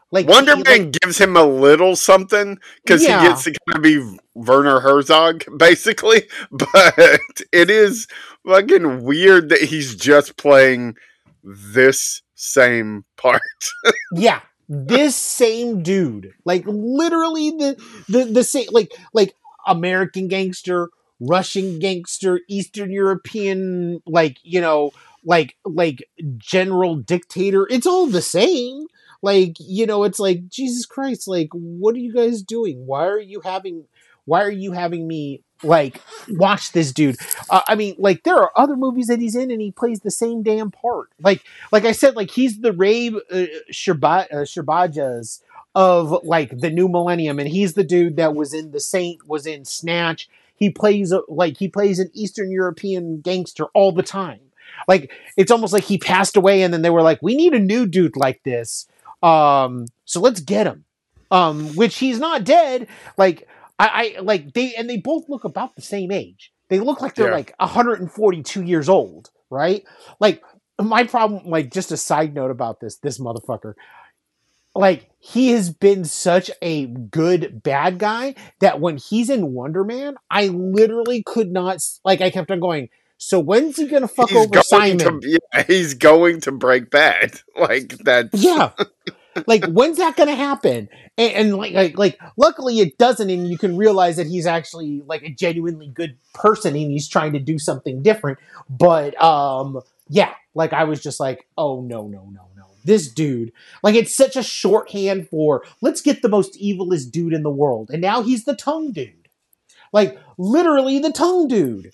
Like Wonder Man gives him a little something because he gets to kind of be Werner Herzog, basically. But it is fucking weird that he's just playing this same part. Yeah, this same dude, like literally the same, like American gangster, Russian gangster, Eastern European, like, you know, like general dictator. It's all the same. Like, you know, it's like, Jesus Christ, like, what are you guys doing? Why are you having me like watch this dude? I mean, like, there are other movies that he's in and he plays the same damn part. Like I said, like, he's the Ray Sherbajas of like the new millennium, and he's the dude that was in The Saint, was in Snatch. He plays an Eastern European gangster all the time. Like, it's almost like he passed away and then they were like, we need a new dude like this. So let's get him. Which he's not dead. Like, I like they both look about the same age. They look like they're like 142 years old, right? Like, my problem, like, just a side note about this motherfucker. Like, he has been such a good bad guy that when he's in Wonder Man, I literally could not, like, I kept on going, so when's he gonna fuck over Simon? He's going to break bad. Like, that's... Yeah. Like, when's that gonna happen? And like, luckily it doesn't, and you can realize that he's actually, like, a genuinely good person, and he's trying to do something different. But, yeah, like, I was just like, oh, no. This dude, like, it's such a shorthand for, let's get the most evilest dude in the world. And now he's the tongue dude. Like, literally the tongue dude.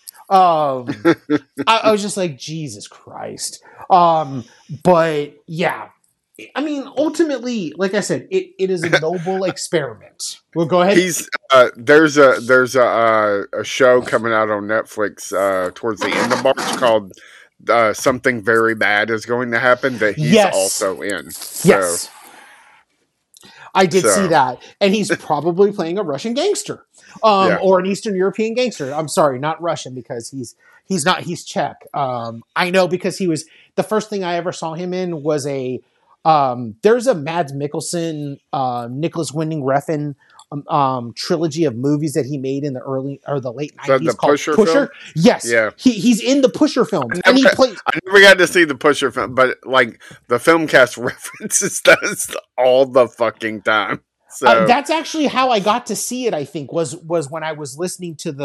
I was just like, Jesus Christ. But yeah, I mean, ultimately, like I said, it is a noble experiment. Well, go ahead. There's a show coming out on Netflix towards the end of March called Something Very Bad Is Going to Happen that he's also in. So, yes. I did see that. And he's probably playing a Russian gangster. Or an Eastern European gangster. I'm sorry, not Russian, because he's Czech. I know, because he was, the first thing I ever saw him in was there's a Mads Mikkelsen, Nicholas Winding Refn trilogy of movies that he made in the early or the late 90s the called Pusher Pusher. Film? Yes. Yeah. He's in the Pusher film. I never got to see the Pusher film, but like the Filmcast references this all the fucking time. So that's actually how I got to see it, I think, was when I was listening to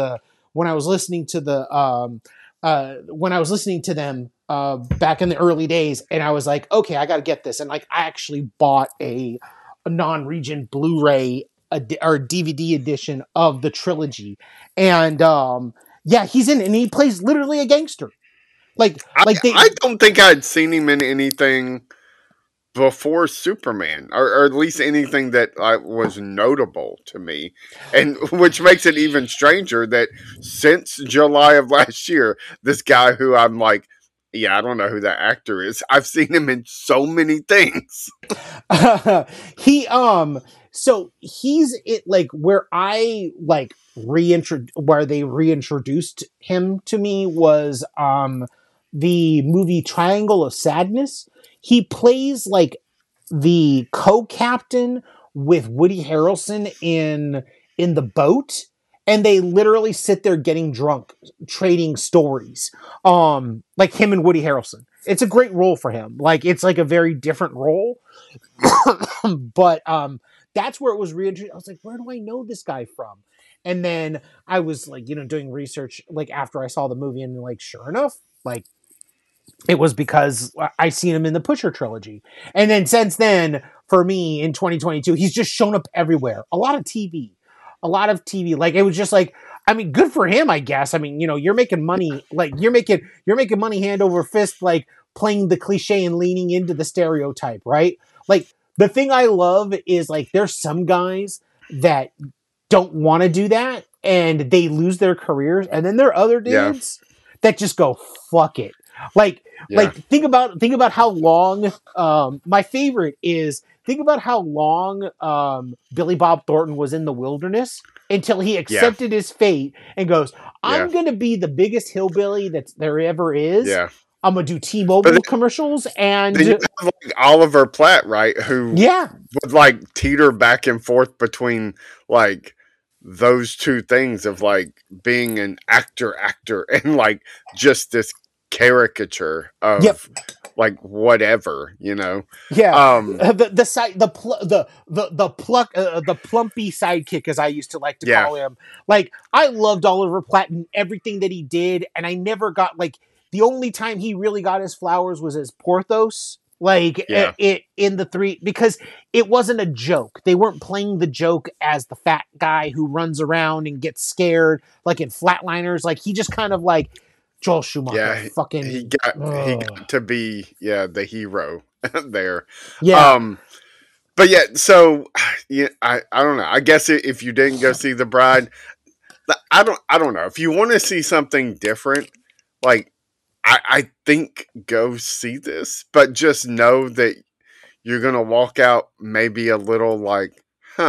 them back in the early days, and I was like, okay, I got to get this. And like, I actually bought a non-region Blu-ray or DVD edition of the trilogy. And yeah, he's in it, and he plays literally a gangster. I don't think I'd seen him in anything before Superman, or at least anything that was notable to me, and which makes it even stranger that since July of last year, this guy who I'm like, yeah, I don't know who that actor is, I've seen him in so many things. So he's it, like, where I like where they reintroduced him to me was the movie Triangle of Sadness. He plays like the co-captain with Woody Harrelson in the boat, and they literally sit there getting drunk, trading stories. Like him and Woody Harrelson. It's a great role for him. Like, it's like a very different role. But that's where it was reintroduced. I was like, where do I know this guy from? And then I was like, doing research like after I saw the movie, and like, sure enough, like, it was because I seen him in the Pusher trilogy. And then since then, for me in 2022, he's just shown up everywhere. A lot of TV. Like, it was just like, I mean, good for him, I guess. I mean, you're making money, like you're making money hand over fist, like playing the cliche and leaning into the stereotype, right? Like, the thing I love is, like, there's some guys that don't want to do that and they lose their careers. And then there are other dudes that just go, fuck it. Like, think about how long, my favorite is, think about how long Billy Bob Thornton was in the wilderness until he accepted his fate and goes, I'm going to be the biggest hillbilly that there ever is. Yeah. I'm gonna do T-Mobile commercials, and then you have like Oliver Platt, right? Who would like teeter back and forth between like those two things of like being an actor and like just this caricature of like whatever, you know. The side the plumpy sidekick, as I used to like to call him. Like, I loved Oliver Platt and everything that he did, and I never got like, the only time he really got his flowers was as Porthos, like it in the three, because it wasn't a joke. They weren't playing the joke as the fat guy who runs around and gets scared, like in Flatliners. Like, he just kind of like Joel Schumacher. He got to be the hero there. But so I don't know. I guess if you didn't go see The Bride, I don't know. If you want to see something different, like, I think go see this, but just know that you're gonna walk out maybe a little like,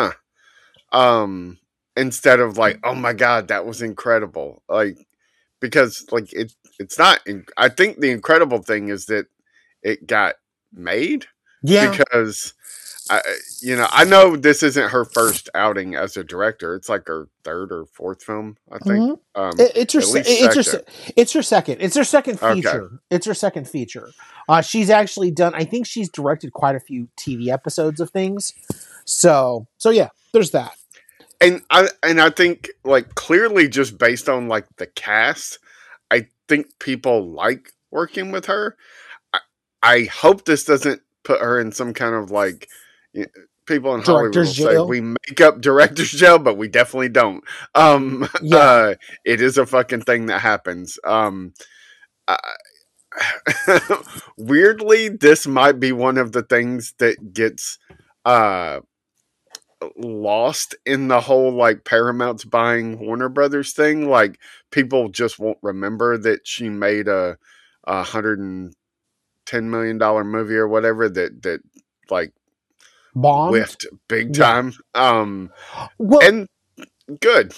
instead of like, oh my god, that was incredible. Like, because like it's not. I think the incredible thing is that it got made. Because I know this isn't her first outing as a director. It's like her third or fourth film, I think. It's her second. It's her second feature. Okay. It's her second feature. She's actually done. I think she's directed quite a few TV episodes of things. So yeah, there's that. And I think, like, clearly just based on like the cast, I think people like working with her. I hope this doesn't put her in some kind of like, people in Hollywood will say we make up director's jail, but we definitely don't. It is a fucking thing that happens. Weirdly, this might be one of the things that gets lost in the whole like Paramount's buying Warner Brothers thing. Like, people just won't remember that she made a $110 million movie or whatever that like bombed, whiffed big time. And good.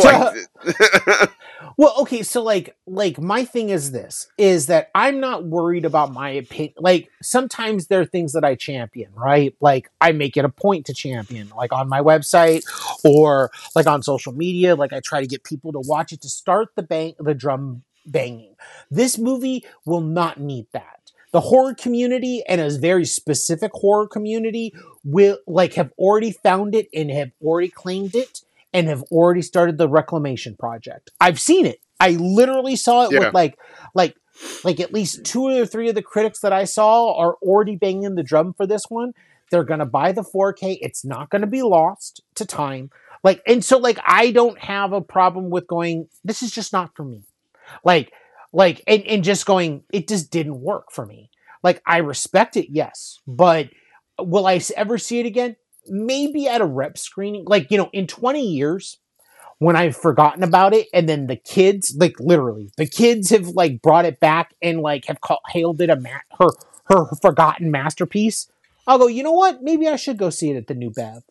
Well, okay, so like my thing is that I'm not worried about my opinion. Like, sometimes there are things that I champion, right? Like, I make it a point to champion, like on my website or like on social media. Like, I try to get people to watch it to start the drum banging. This movie will not need that. The horror community, and a very specific horror community, will have already found it and have already claimed it and have already started the reclamation project. I've seen it. I literally saw it with like at least 2 or 3 of the critics that I saw are already banging the drum for this one. They're going to buy the 4K. It's not going to be lost to time. And so I don't have a problem with going, this is just not for me. And just going, it just didn't work for me. Like, I respect it, yes. But will I ever see it again? Maybe at a rep screening. In 20 years, when I've forgotten about it, and then the kids, literally, the kids have, brought it back and, have hailed it her forgotten masterpiece, I'll go, you know what? Maybe I should go see it at the New Bev.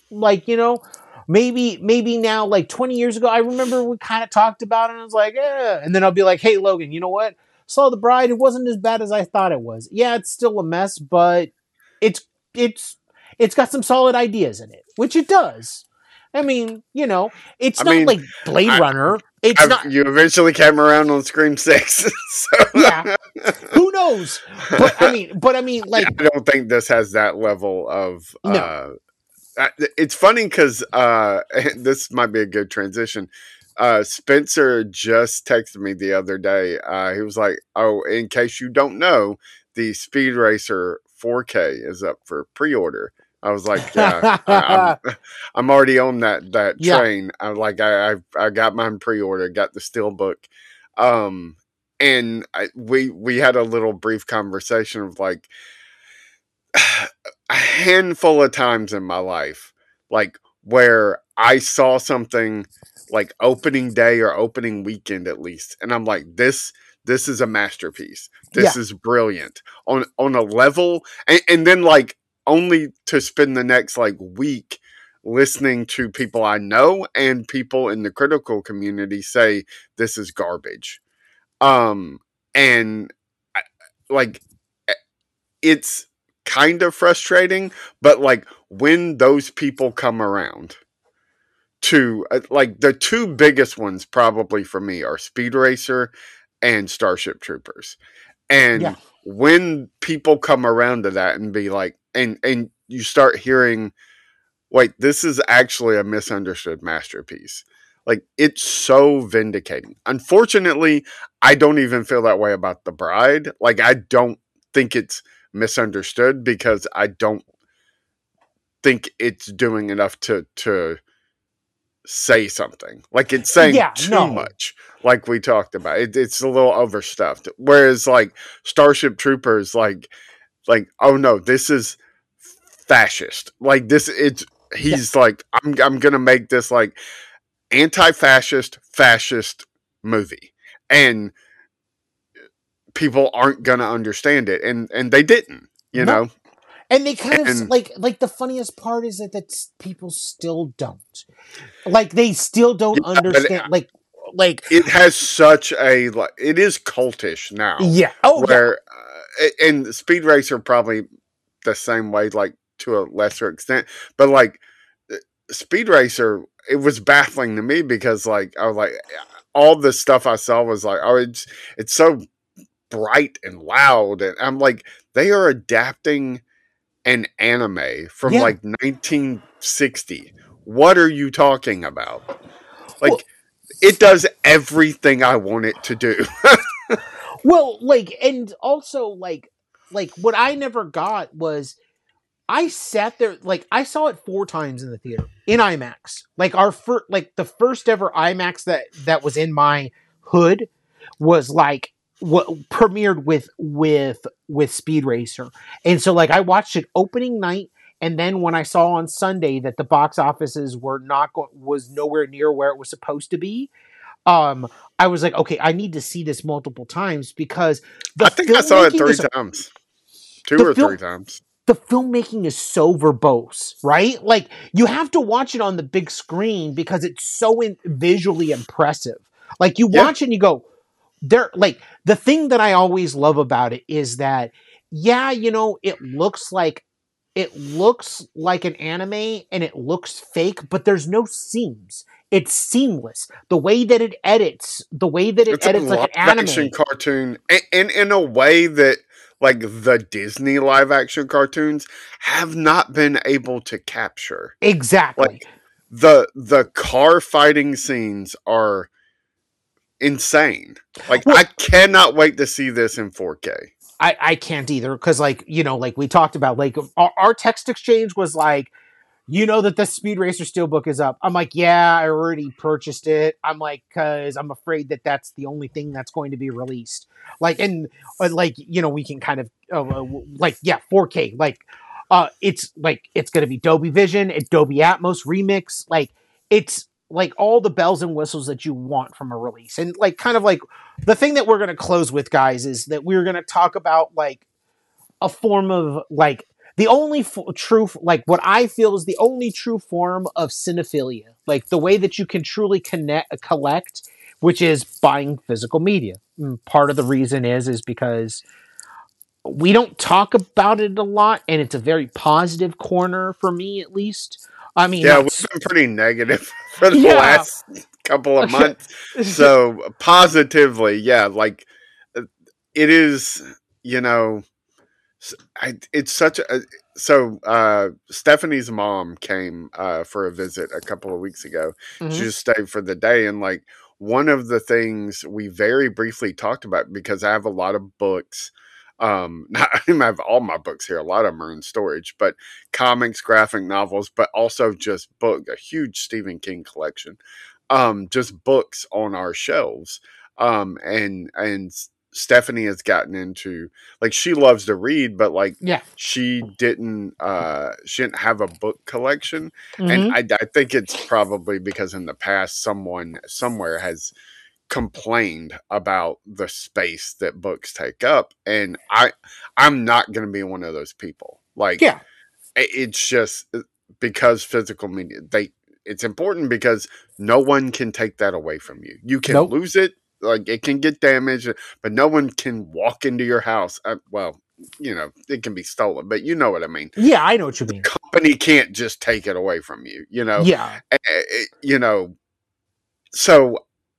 Maybe now, 20 years ago, I remember we kind of talked about it, and I was like, and then I'll be like, hey, Logan, you know what? Saw The Bride, it wasn't as bad as I thought it was. Yeah, it's still a mess, but it's got some solid ideas in it, which it does. I mean, it's not like Blade Runner. It's not. You eventually came around on Scream 6. So. Yeah. Who knows? But I mean, I don't think this has that level of. No. It's funny because this might be a good transition. Spencer just texted me the other day. He was like, "Oh, in case you don't know, the Speed Racer 4K is up for pre-order." I was like, "Yeah, I'm already on that train." I was like, "I got mine pre-order, got the Steelbook," and we had a little brief conversation of like a handful of times in my life, where I saw something like opening day or opening weekend at least, and I'm like, this is a masterpiece. This is brilliant on a level, and then only to spend the next week listening to people I know and people in the critical community say this is garbage. And like it's kind of frustrating, but like when those people come around to like the two biggest ones probably for me are Speed Racer and Starship Troopers. And when people come around to that and be like, and you start hearing, wait, this is actually a misunderstood masterpiece. Like, it's so vindicating. Unfortunately, I don't even feel that way about The Bride. Like, I don't think it's misunderstood because I don't think it's doing enough to say something. Like, it's saying too much, like we talked about. It's a little overstuffed. Whereas, like, Starship Troopers, like, oh no, this is fascist. Like, he's like, I'm gonna make this, like, anti-fascist, fascist movie. And people aren't gonna understand it. And they didn't, you know? And they kind of like the funniest part is that people still don't. Like, they still don't understand. Like it has such a, like, it is cultish now. Yeah. And Speed Racer probably the same way, like, to a lesser extent. But like Speed Racer, it was baffling to me because, like, I was like, all the stuff I saw was like, oh, it's so bright and loud, and I'm like, they are adapting an anime from like 1960. What are you talking about? Like, it does everything I want it to do. Well, like, and also like what I never got was, I sat there, like, I saw it 4 times in the theater in IMAX. Like, the first ever IMAX that was in my hood was like what premiered with Speed Racer. And so, like, I watched it opening night, and then when I saw on Sunday that the box offices was nowhere near where it was supposed to be, I was like, okay, I need to see this multiple times because I think I saw it 3 times. 2 or 3 times. The filmmaking is so verbose, right? Like, you have to watch it on the big screen because it's so visually impressive. Like, you watch it and you go, like, the thing that I always love about it is that, you know, it looks like an anime and it looks fake, but there's no seams. It's seamless. The way that it edits, it's like an anime. Action cartoon, and in a way that, like, the Disney live action cartoons have not been able to capture. Exactly. Like, the car fighting scenes are insane. Like, I cannot wait to see this in 4K. I can't either, because, like, you know, like we talked about, like, our text exchange was like, you know that the Speed Racer Steelbook is up. I'm like, yeah, I already purchased it. I'm like, because I'm afraid that that's the only thing that's going to be released. Like, and like, you know, we can kind of like, 4K. Like, it's going to be Dolby Vision, Dolby Atmos remix. Like, it's like all the bells and whistles that you want from a release. And, like, kind of like the thing that we're going to close with, guys, is that we're going to talk about, like, a form of, like, the only true, like, what I feel is the only true form of cinephilia, like the way that you can truly collect, which is buying physical media. And part of the reason is because we don't talk about it a lot, and it's a very positive corner for me, at least. I mean, we've been pretty negative for the last couple of months. So positively, like, it is, you know, it's such a, so Stephanie's mom came for a visit a couple of weeks ago. Mm-hmm. She just stayed for the day, and, like, one of the things we very briefly talked about, because I have a lot of books, I have all my books here, a lot of them are in storage, but comics, graphic novels, but also just a huge Stephen King collection, just books on our shelves, and Stephanie has gotten into, like, she loves to read, but, like, she didn't have a book collection. Mm-hmm. And I think it's probably because in the past someone somewhere has complained about the space that books take up, and I'm not going to be one of those people. Like, it's just because physical media, it's important because no one can take that away from you. You can lose it like it can get damaged, but no one can walk into your house. Well, it can be stolen, but you know what I mean. Yeah, I know what you mean. Company can't just take it away from you, Yeah. So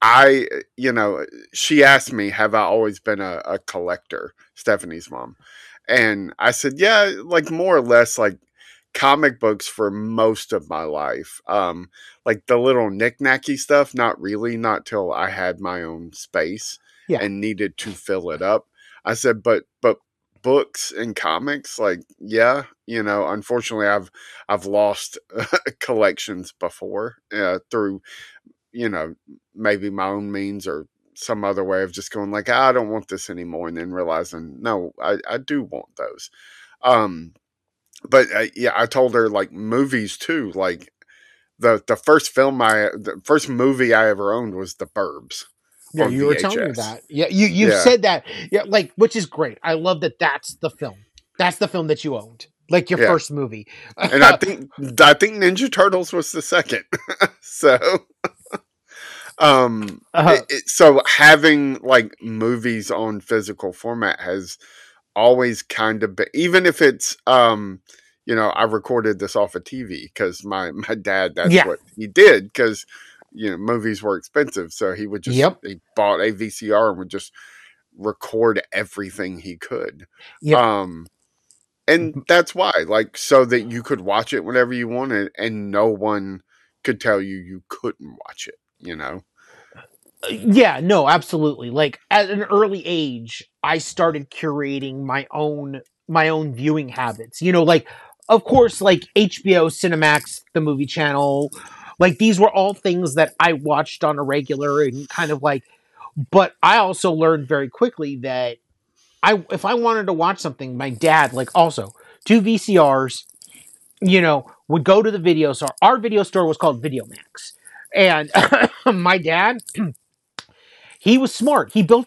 she asked me, have I always been a collector, Stephanie's mom? And I said, yeah, like more or less like comic books for most of my life. Like the little knick-knacky stuff, not really, not till I had my own space and needed to fill it up. I said, but books and comics, like, yeah, unfortunately I've lost collections before through, maybe my own means or some other way of just going like, I don't want this anymore. And then realizing, no, I do want those. But I told her like movies too. Like the first movie I ever owned was The Burbs. Yeah, you were telling me that. Yeah, you said that. Yeah, like, which is great. I love that. That's the film. That's the film that you owned, like your first movie. And I think Ninja Turtles was the second. So, so having like movies on physical format has always kind of been, even if it's I recorded this off of TV because my dad, that's what he did, because movies were expensive, so he would just he bought a VCR and would just record everything he could. And that's why, like, so that you could watch it whenever you wanted and no one could tell you couldn't watch it, Yeah, no, absolutely. Like at an early age, I started curating my own viewing habits. Like, of course, like HBO, Cinemax, the movie channel, like these were all things that I watched on a regular and kind of like, but I also learned very quickly that if I wanted to watch something, my dad, like also 2 VCRs, would go to the video store. Our video store was called Videomax. And my dad, he was smart. He built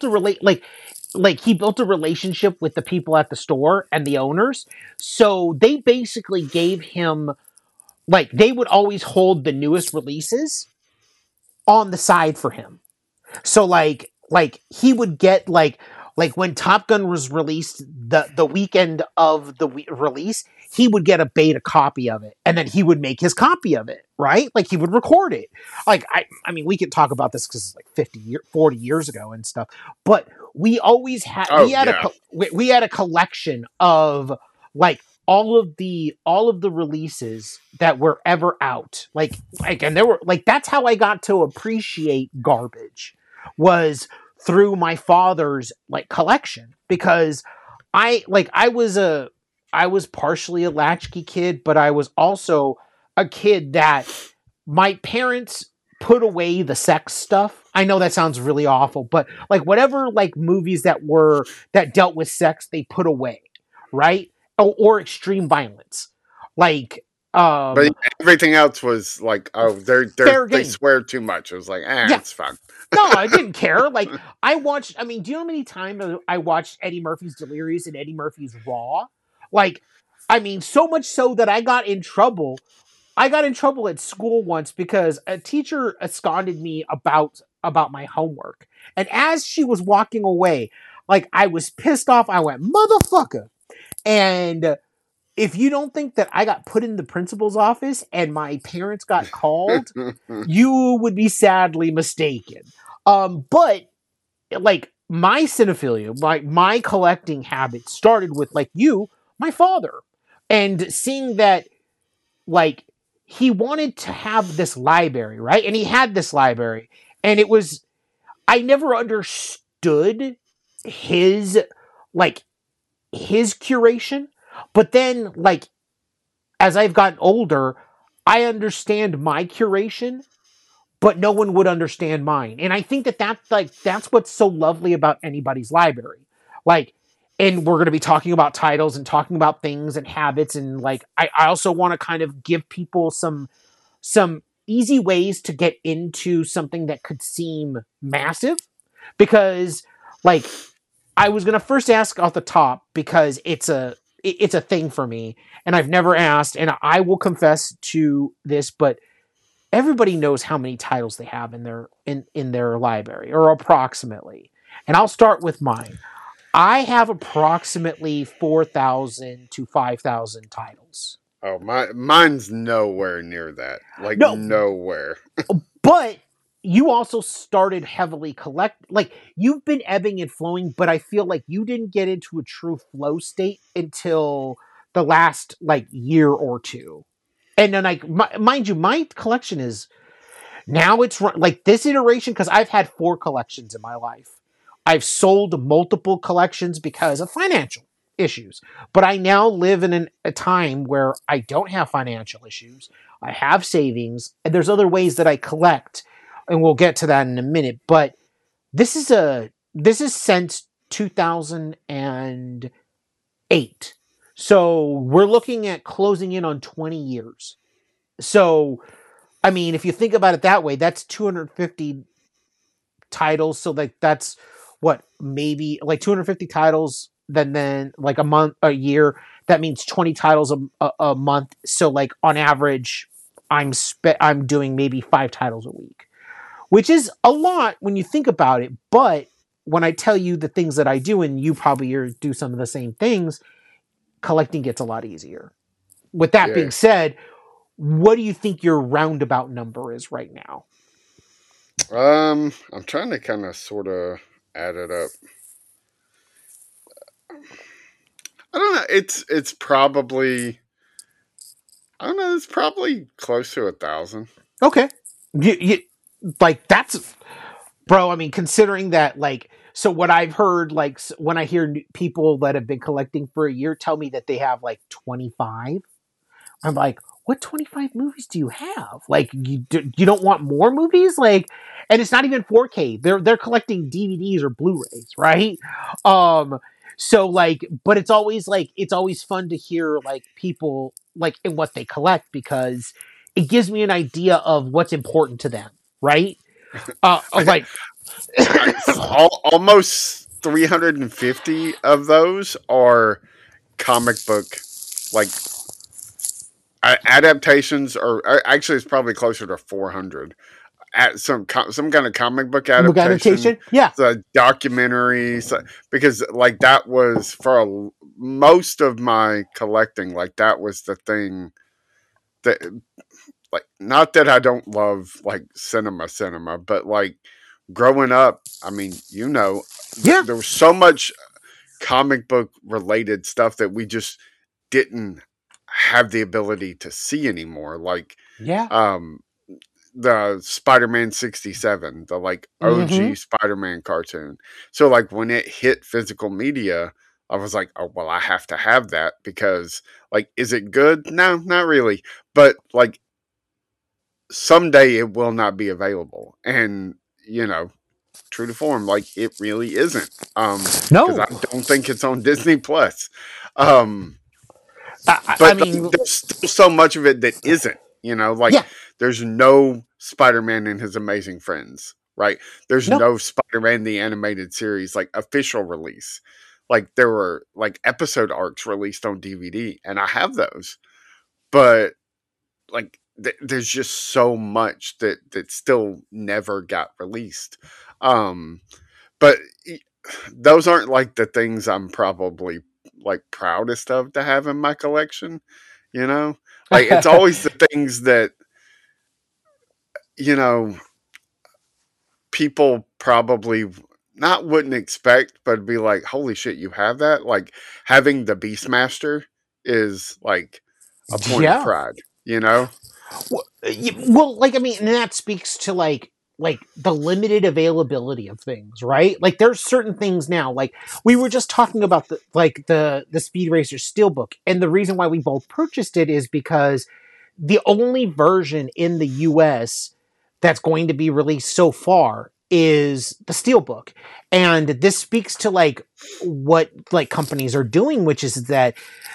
he built a relationship with the people at the store and the owners. So they basically gave him, like, they would always hold the newest releases on the side for him. So like he would get like when Top Gun was released, the weekend of the release, he would get a beta copy of it, and then he would make his copy of it, right? Like he would record it. Like I mean, we can talk about this because it's like 40 years ago and stuff. But we always had we had a collection of like all of the releases that were ever out. Like and there were like, that's how I got to appreciate garbage, was through my father's like collection, because I was partially a latchkey kid, but I was also a kid that my parents put away the sex stuff. I know that sounds really awful, but like whatever like movies that dealt with sex, they put away, right? Or extreme violence. Like but everything else was like, oh, they swear too much. It was like, it's fun. No, I didn't care. Like do you know how many times I watched Eddie Murphy's Delirious and Eddie Murphy's Raw? Like, I mean, so much so that I got in trouble. I got in trouble at school once because a teacher absconded me about my homework. And as she was walking away, like, I was pissed off. I went, motherfucker. And if you don't think that I got put in the principal's office and my parents got called, you would be sadly mistaken. But like my cinephilia, my collecting habit started with, like you, my father, and seeing that, like, he wanted to have this library, right? And he had this library, and it was, I never understood his curation. But then, like, as I've gotten older, I understand my curation, but no one would understand mine. And I think that's what's so lovely about anybody's library. Like, and we're going to be talking about titles and talking about things and habits. And like, I also want to kind of give people some easy ways to get into something that could seem massive, because like, I was going to first ask off the top, because it's a thing for me and I've never asked, and I will confess to this, but everybody knows how many titles they have in their library, or approximately. And I'll start with mine. I have approximately 4,000 to 5,000 titles. Oh, mine's nowhere near that. Like, no, nowhere. But you also started heavily you've been ebbing and flowing, but I feel like you didn't get into a true flow state until the last year or two. And then mind you, my collection is now it's this iteration, because I've had 4 collections in my life. I've sold multiple collections because of financial issues, but I now live in a time where I don't have financial issues. I have savings, and there's other ways that I collect, and we'll get to that in a minute. But this is since 2008. So we're looking at closing in on 20 years. So, I mean, if you think about it that way, that's 250 titles. So that's what, maybe 250 titles, then a year. That means 20 titles a month. So on average, I'm doing maybe 5 titles a week, which is a lot when you think about it. But when I tell you the things that I do, and you probably do some of the same things, collecting gets a lot easier. With that being said, what do you think your roundabout number is right now? I'm trying to kind of sort of add it up. I don't know. It's probably, I don't know. It's probably close to 1,000. Okay, you that's, bro. I mean, considering that, so what I've heard, when I hear people that have been collecting for a year tell me that they have 25, I'm like, what 25 movies do you have? You don't want more movies? And it's not even 4K. They're collecting DVDs or Blu-rays, right? So but it's always fun to hear people in what they collect, because it gives me an idea of what's important to them, right? Almost 350 of those are comic book adaptations, or actually it's probably closer to 400. At some kind of comic book adaptation, yeah, the documentary, because that was for most of my collecting. That was the thing that, not that I don't love cinema, but growing up, I mean, there was so much comic book related stuff that we just didn't have the ability to see anymore. The Spider-Man 67, the OG Spider-Man cartoon. So when it hit physical media, I was like, oh, well, I have to have that, because is it good? No, not really. But someday it will not be available. And, true to form, it really isn't. No, because I don't think it's on Disney Plus. I mean, there's still so much of it that isn't. There's no Spider-Man and His Amazing Friends, right? There's no Spider-Man the Animated Series official release. There were episode arcs released on DVD, and I have those, but there's just so much that still never got released. But those aren't the things I'm probably proudest of to have in my collection. It's always the things that people probably wouldn't expect, but be like, holy shit, you have that? Having the Beastmaster is a point of pride, Well, I mean, and that speaks to the limited availability of things, right? There's certain things now, we were just talking about the Speed Racer Steelbook, and the reason why we both purchased it is because the only version in the US that's going to be released so far is the Steelbook. And this speaks to what companies are doing, which is that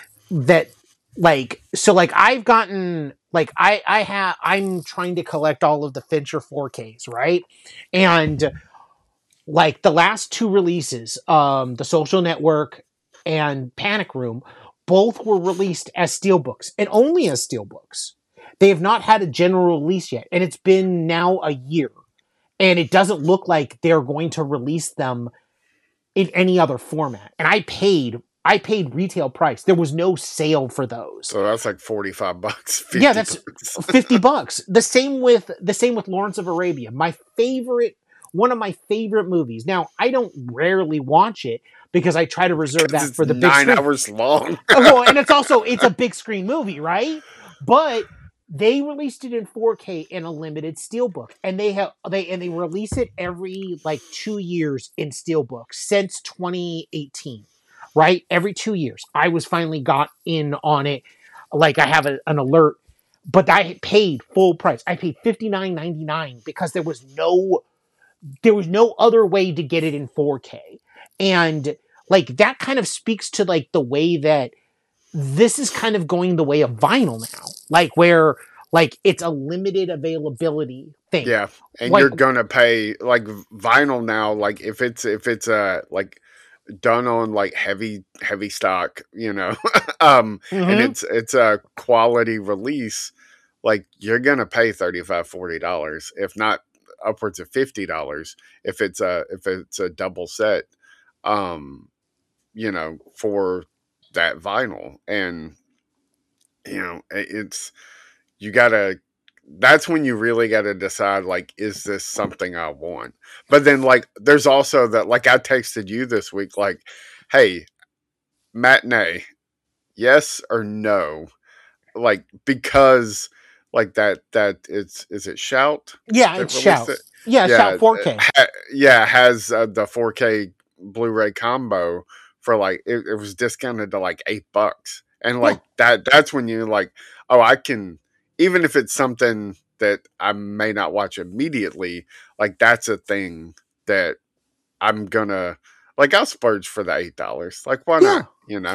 I've gotten I'm trying to collect all of the Fincher 4Ks, right? And the last 2 releases, The Social Network and Panic Room, both were released as steelbooks, and only as steelbooks. They have not had a general release yet, and it's been now a year. And it doesn't look like they're going to release them in any other format. And I paid retail price. There was no sale for those. So that's like $45. Yeah, that's $50. The same with Lawrence of Arabia. One of my favorite movies. Now, I don't rarely watch it because I try to reserve that for the big screen. 9 hours long. Well, and it's a big screen movie, right? But they released it in 4K in a limited steelbook, and they release it every like 2 years in steelbook since 2018, right? Every 2 years, I was finally got in on it. Like I have an alert, but I paid full price. I paid $59.99 because there was no other way to get it in 4K, and like that kind of speaks to like the way that this is kind of going the way of vinyl now, like where like it's a limited availability thing. Yeah, and like, you're gonna pay like vinyl now. Like if it's like done on like heavy stock, you know, and it's a quality release. Like you're gonna pay $35-$40, if not upwards of $50, if it's a double set, you know, for that vinyl. And you know, that's when you really gotta decide, like, is this something I want? But then like there's also that, like I texted you this week, like, hey, matinee, yes or no? Like, because like that is it Shout? Yeah, it's Shout. Yeah, Shout 4K. Has the 4K Blu-ray combo for like it was discounted to like $8, and like that's when you're like, oh, I can, even if it's something that I may not watch immediately, like that's a thing that I'm gonna like. I'll splurge for the $8. Like, why not? You know.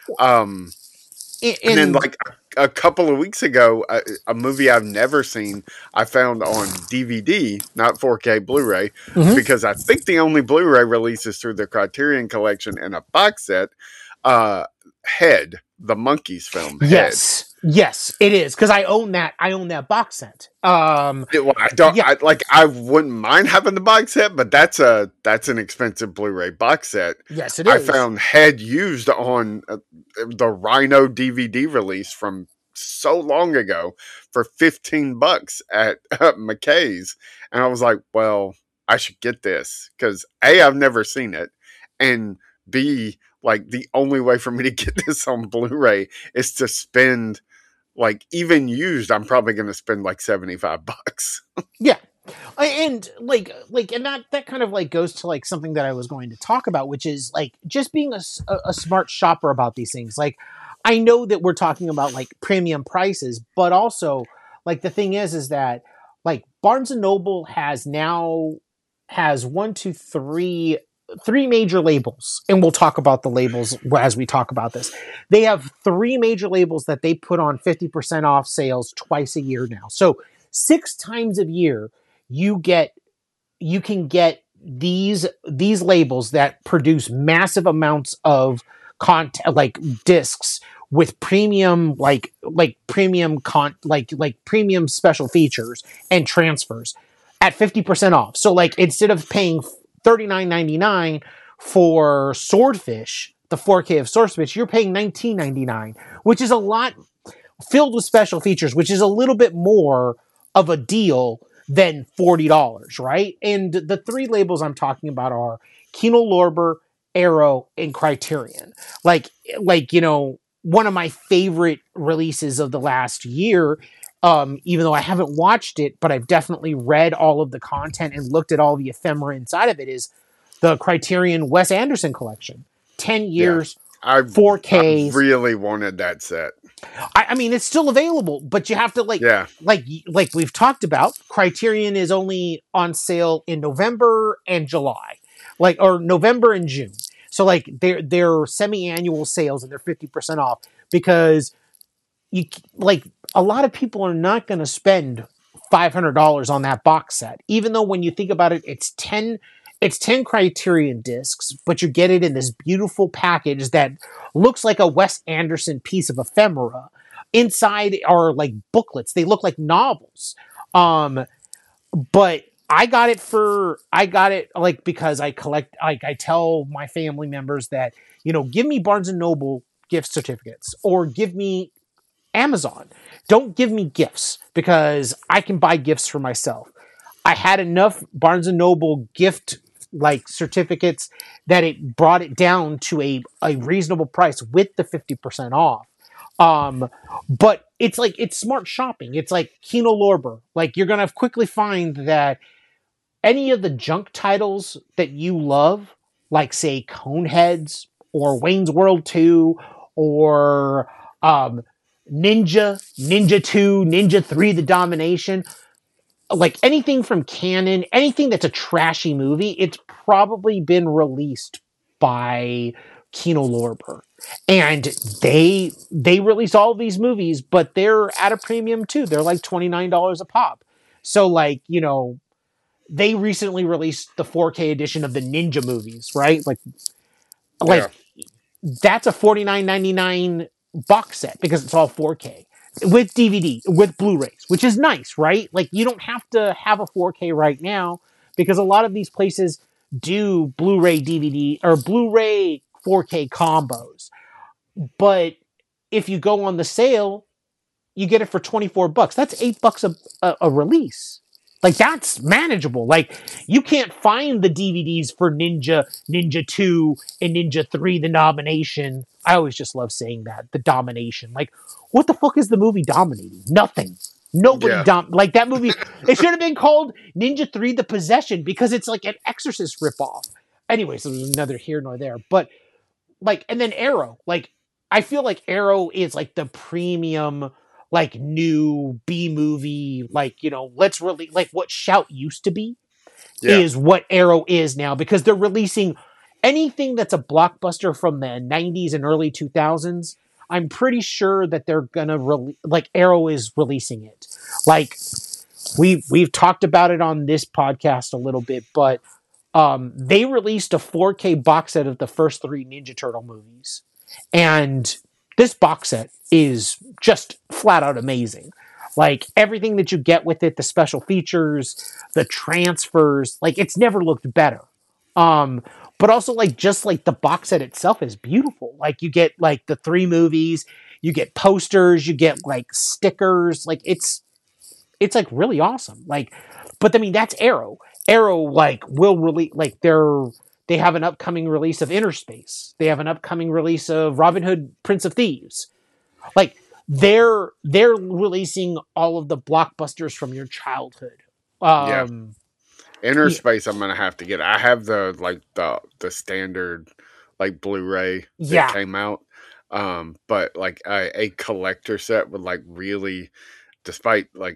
And then like a couple of weeks ago, a movie I've never seen, I found on DVD, not 4K Blu-ray, because I think the only Blu-ray releases through the Criterion Collection in a box set, Head, the Monkees film. Head. Yes, it is, because I own that box set. I wouldn't mind having the box set, but that's an expensive Blu-ray box set. Yes, it is. I found Head used on the Rhino DVD release from so long ago for $15 at McKay's, and I was like, well, I should get this because A, I've never seen it, and B, like the only way for me to get this on Blu-ray is to spend, like, even used, I'm probably going to spend like $75. Yeah. And and that kind of like goes to like something that I was going to talk about, which is like just being a smart shopper about these things. Like, I know that we're talking about like premium prices, but also like the thing is that like Barnes and Noble has three major labels, and we'll talk about the labels as we talk about this. They have 3 major labels that they put on 50% off sales twice a year now. So 6 times a year, you can get these labels that produce massive amounts of content, like discs with premium, premium special features and transfers at 50% off. So like instead of paying $39.99 for Swordfish, the 4K of Swordfish, you're paying $19.99, which is a lot, filled with special features, which is a little bit more of a deal than $40, right? And the 3 labels I'm talking about are Kino Lorber, Arrow, and Criterion. Like you know, one of my favorite releases of the last year, even though I haven't watched it, but I've definitely read all of the content and looked at all the ephemera inside of it, is the Criterion Wes Anderson collection. 10 years, 4K. I really wanted that set. I mean, it's still available, but you have to like we've talked about, Criterion is only on sale in November and July, or November and June. So like they're semi-annual sales and they're 50% off, because you like a lot of people are not going to spend $500 on that box set, even though when you think about it, it's 10 Criterion discs, but you get it in this beautiful package that looks like a Wes Anderson piece of ephemera. inside are like booklets. They look like novels. But I got it like because I collect, like I tell my family members that, give me Barnes and Noble gift certificates or give me Amazon. Don't give me gifts because I can buy gifts for myself. I had enough Barnes and Noble gift like certificates that it brought it down to a reasonable price with the 50% off. But it's smart shopping. It's like Kino Lorber. Like you're going to quickly find that any of the junk titles that you love, like say Coneheads or Wayne's World 2 or Ninja 2, Ninja 3, The Domination, like anything from Canon, anything that's a trashy movie, it's probably been released by Kino Lorber. And they release all of these movies, but they're at a premium too. They're like $29 a pop. So like, they recently released the 4K edition of the Ninja movies, right? Like that's a $49.99 box set because it's all 4K with DVD, with Blu-rays, which is nice, right? Like you don't have to have a 4K right now because a lot of these places do Blu-ray DVD or Blu-ray 4K combos. But if you go on the sale, you get it for $24. That's $8 a release. Like that's manageable. Like you can't find the DVDs for Ninja 2 and Ninja 3, The Domination. I always just love saying that, The Domination. Like what the fuck is the movie dominating? Nothing. Nobody like that movie. It should have been called Ninja 3, The Possession because it's like an Exorcist ripoff. Anyway, so there's another here nor there. But like, and then Arrow. Like I feel like Arrow is like the premium like new B movie, like, let's really like what Shout used to be is what Arrow is now because they're releasing anything that's a blockbuster from the 90s and early 2000s. I'm pretty sure that they're gonna like Arrow is releasing it. Like we've talked about it on this podcast a little bit, but they released a 4K box set of the first 3 Ninja Turtle movies. And this box set is just flat out amazing. Like everything that you get with it, the special features, the transfers, like it's never looked better. But also like just like the box set itself is beautiful. Like you get like the 3 movies, you get posters, you get like stickers, like it's like really awesome. Like, but I mean that's Arrow. Arrow like will really like they have an upcoming release of Interspace. They have an upcoming release of Robin Hood, Prince of Thieves. Like they're releasing all of the blockbusters from your childhood. Interspace, I'm gonna have to get. I have the standard like Blu-ray that came out, but like a collector set with like really, despite like.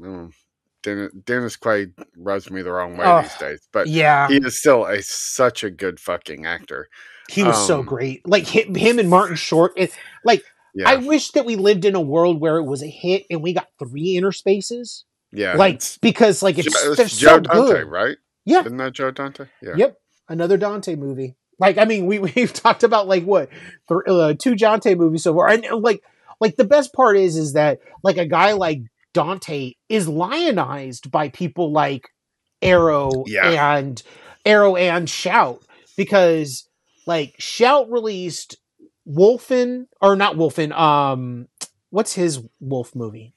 Dennis Quaid rubs me the wrong way these days, but he is still such a good fucking actor. He was so great. Like him and Martin Short. I wish that we lived in a world where it was a hit and we got 3 Interspaces. Yeah, like because like they're Joe so Dante, good, right? Yeah, isn't that Joe Dante? Yeah. Yep, another Dante movie. Like I mean, we've talked about like what 2 Dante movies so far, and like the best part is that like a guy like Dante is lionized by people like Arrow and Shout because like Shout released Wolfen or not Wolfen. What's his wolf movie?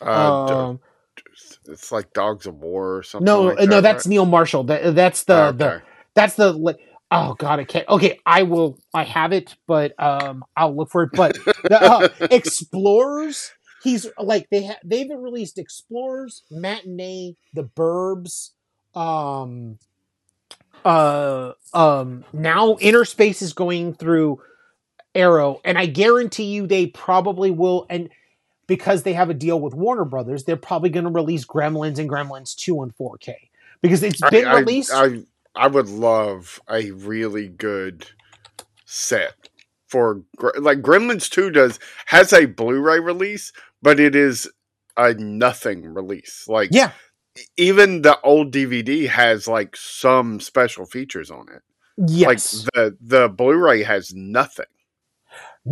It's like Dogs of War or something. No, like that, no, that's right? Neil Marshall. That's the oh god, I can't. Okay, I have it, but I'll look for it. But Explorers. He's like they've released Explorers, Matinee, The Burbs, now Interspace is going through Arrow, and I guarantee you they probably will, and because they have a deal with Warner Brothers, they're probably going to release Gremlins and Gremlins 2 on 4K because it's been released. I would love a really good set for like Gremlins 2 has a Blu-ray release, but it is a nothing release. Like even the old DVD has like some special features on it. Yes. Like the Blu-ray has nothing. No.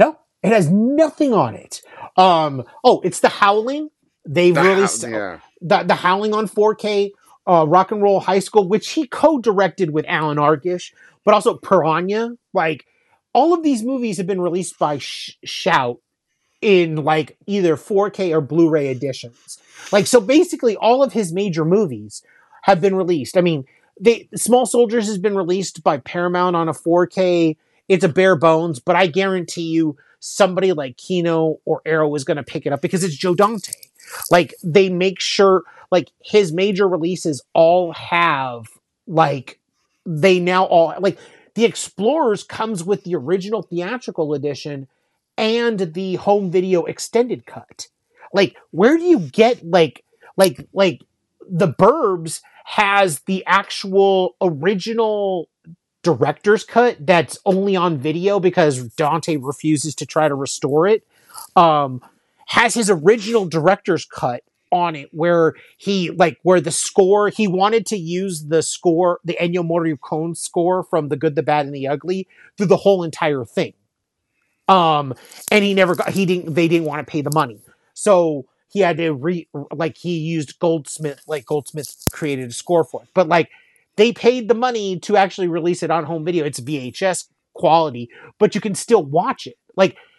It has nothing on it. It's The Howling. They've released the Howling on 4K. Rock and Roll High School, which he co-directed with Alan Arkish, but also Piranha. Like, all of these movies have been released by Shout in like either 4K or Blu-ray editions. Like, so basically all of his major movies have been released. I mean, Small Soldiers has been released by Paramount on a 4K. It's a bare bones, but I guarantee you somebody like Kino or Arrow is going to pick it up because it's Joe Dante. Like, they make sure, like, his major releases all have, like, they now all, like, The Explorers comes with the original theatrical edition and the home video extended cut. Like, where do you get, like, The Burbs has the actual original director's cut that's only on video because Dante refuses to try to restore it. Has his original director's cut on it where where the score, he wanted to use the score, the Ennio Morricone score from The Good, the Bad, and the Ugly through the whole entire thing. And they didn't want to pay the money. So he had to he used Goldsmith, Goldsmith created a score for it. But like, they paid the money to actually release it on home video. It's VHS quality, but you can still watch it.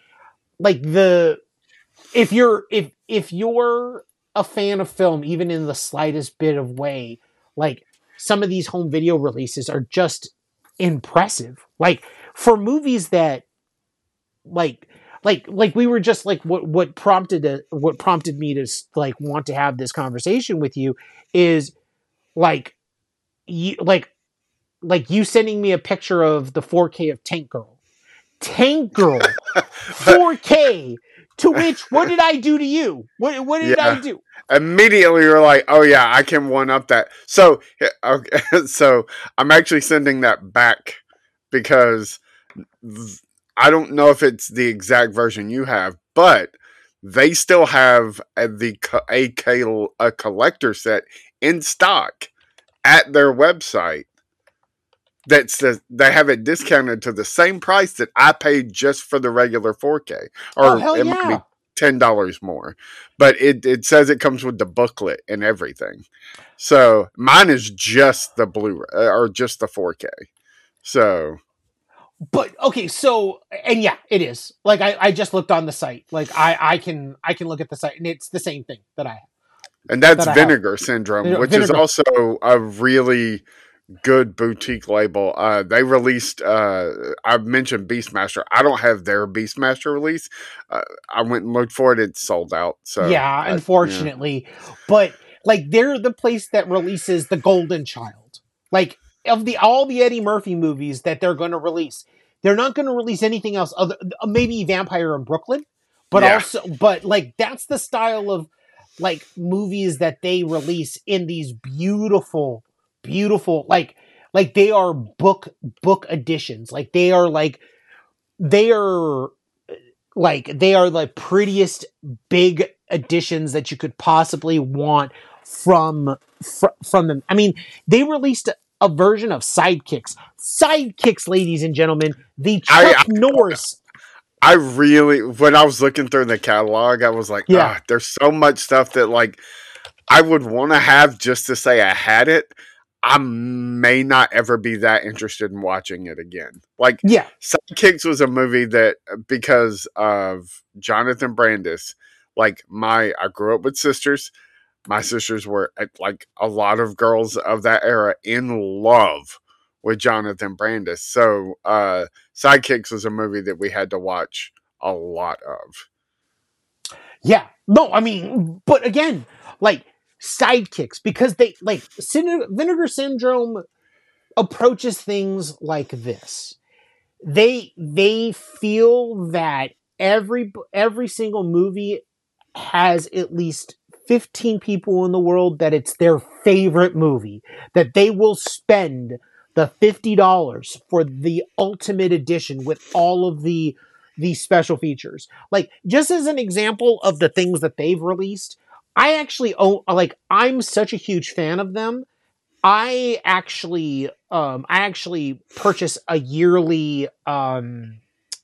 If you're a fan of film, even in the slightest bit of way, like, some of these home video releases are just impressive. Like, for movies that like we were just like, what prompted me to like want to have this conversation with you is you sending me a picture of the 4K of Tank Girl 4K. To which, what did I do to you? What did I do? Immediately you're like, oh yeah, I can one up that. So, okay, so I'm actually sending that back because I don't know if it's the exact version you have, but they still have a collector set in stock at their website. They have it discounted to the same price that I paid just for the regular 4K, or it might be $10 more. But it says it comes with the booklet and everything. So mine is just the Blu-ray or just the 4K. So, but okay, so, and yeah, it is. Like, I just looked on the site. Like, I can look at the site, and it's the same thing that I have. And that's Vinegar Syndrome, which is also a really good boutique label. They released, I mentioned Beastmaster. I don't have their Beastmaster release. I went and looked for it. It's sold out. So yeah, unfortunately. Yeah. But like, they're the place that releases The Golden Child. Like, of all the Eddie Murphy movies that they're going to release, they're not going to release anything else other, maybe Vampire in Brooklyn, but but like, that's the style of like movies that they release in these beautiful, like they are book editions. Like, they are the prettiest big editions that you could possibly want from them. I mean, they released a version of Sidekicks, ladies and gentlemen, the Chuck Norris. I really, when I was looking through the catalog, I was like, there's so much stuff that like I would want to have just to say I had it. I may not ever be that interested in watching it again. Like, Sidekicks was a movie that, because of Jonathan Brandis, like I grew up with sisters. My sisters were, like a lot of girls of that era, in love with Jonathan Brandis. So, Sidekicks was a movie that we had to watch a lot of. Yeah. No, I mean, but again, like, Sidekicks, because they like Vinegar Syndrome approaches things like this. They feel that every single movie has at least 15 people in the world that it's their favorite movie, that they will spend the $50 for the ultimate edition with all of the special features. Like, just as an example of the things that they've released, I actually own, like, I'm such a huge fan of them. I actually purchase a yearly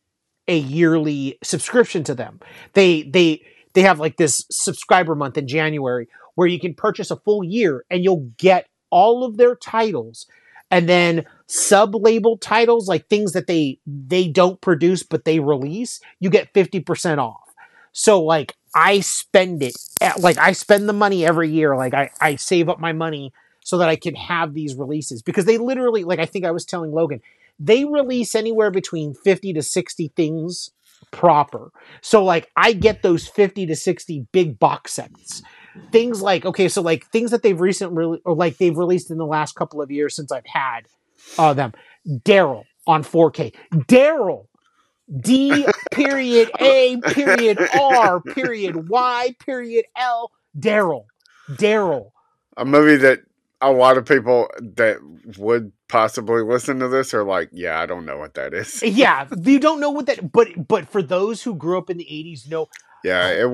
a yearly subscription to them. They have like this subscriber month in January where you can purchase a full year and you'll get all of their titles, and then sub-label titles, like things that they don't produce but they release, you get 50% off. So like I spend the money every year. Like I save up my money so that I can have these releases, because they literally, like I think I was telling Logan, they release anywhere between 50 to 60 things proper. So like I get those 50 to 60 big box sets. Things like, okay, so like things that they've recently, or like they've released in the last couple of years since I've had them. Daryl on 4K. Daryl. D period A period R period Y period L. Daryl. A movie that a lot of people that would possibly listen to this are like, yeah, I don't know what that is. Yeah, you don't know what that, but for those who grew up in the 80s, know. Yeah, it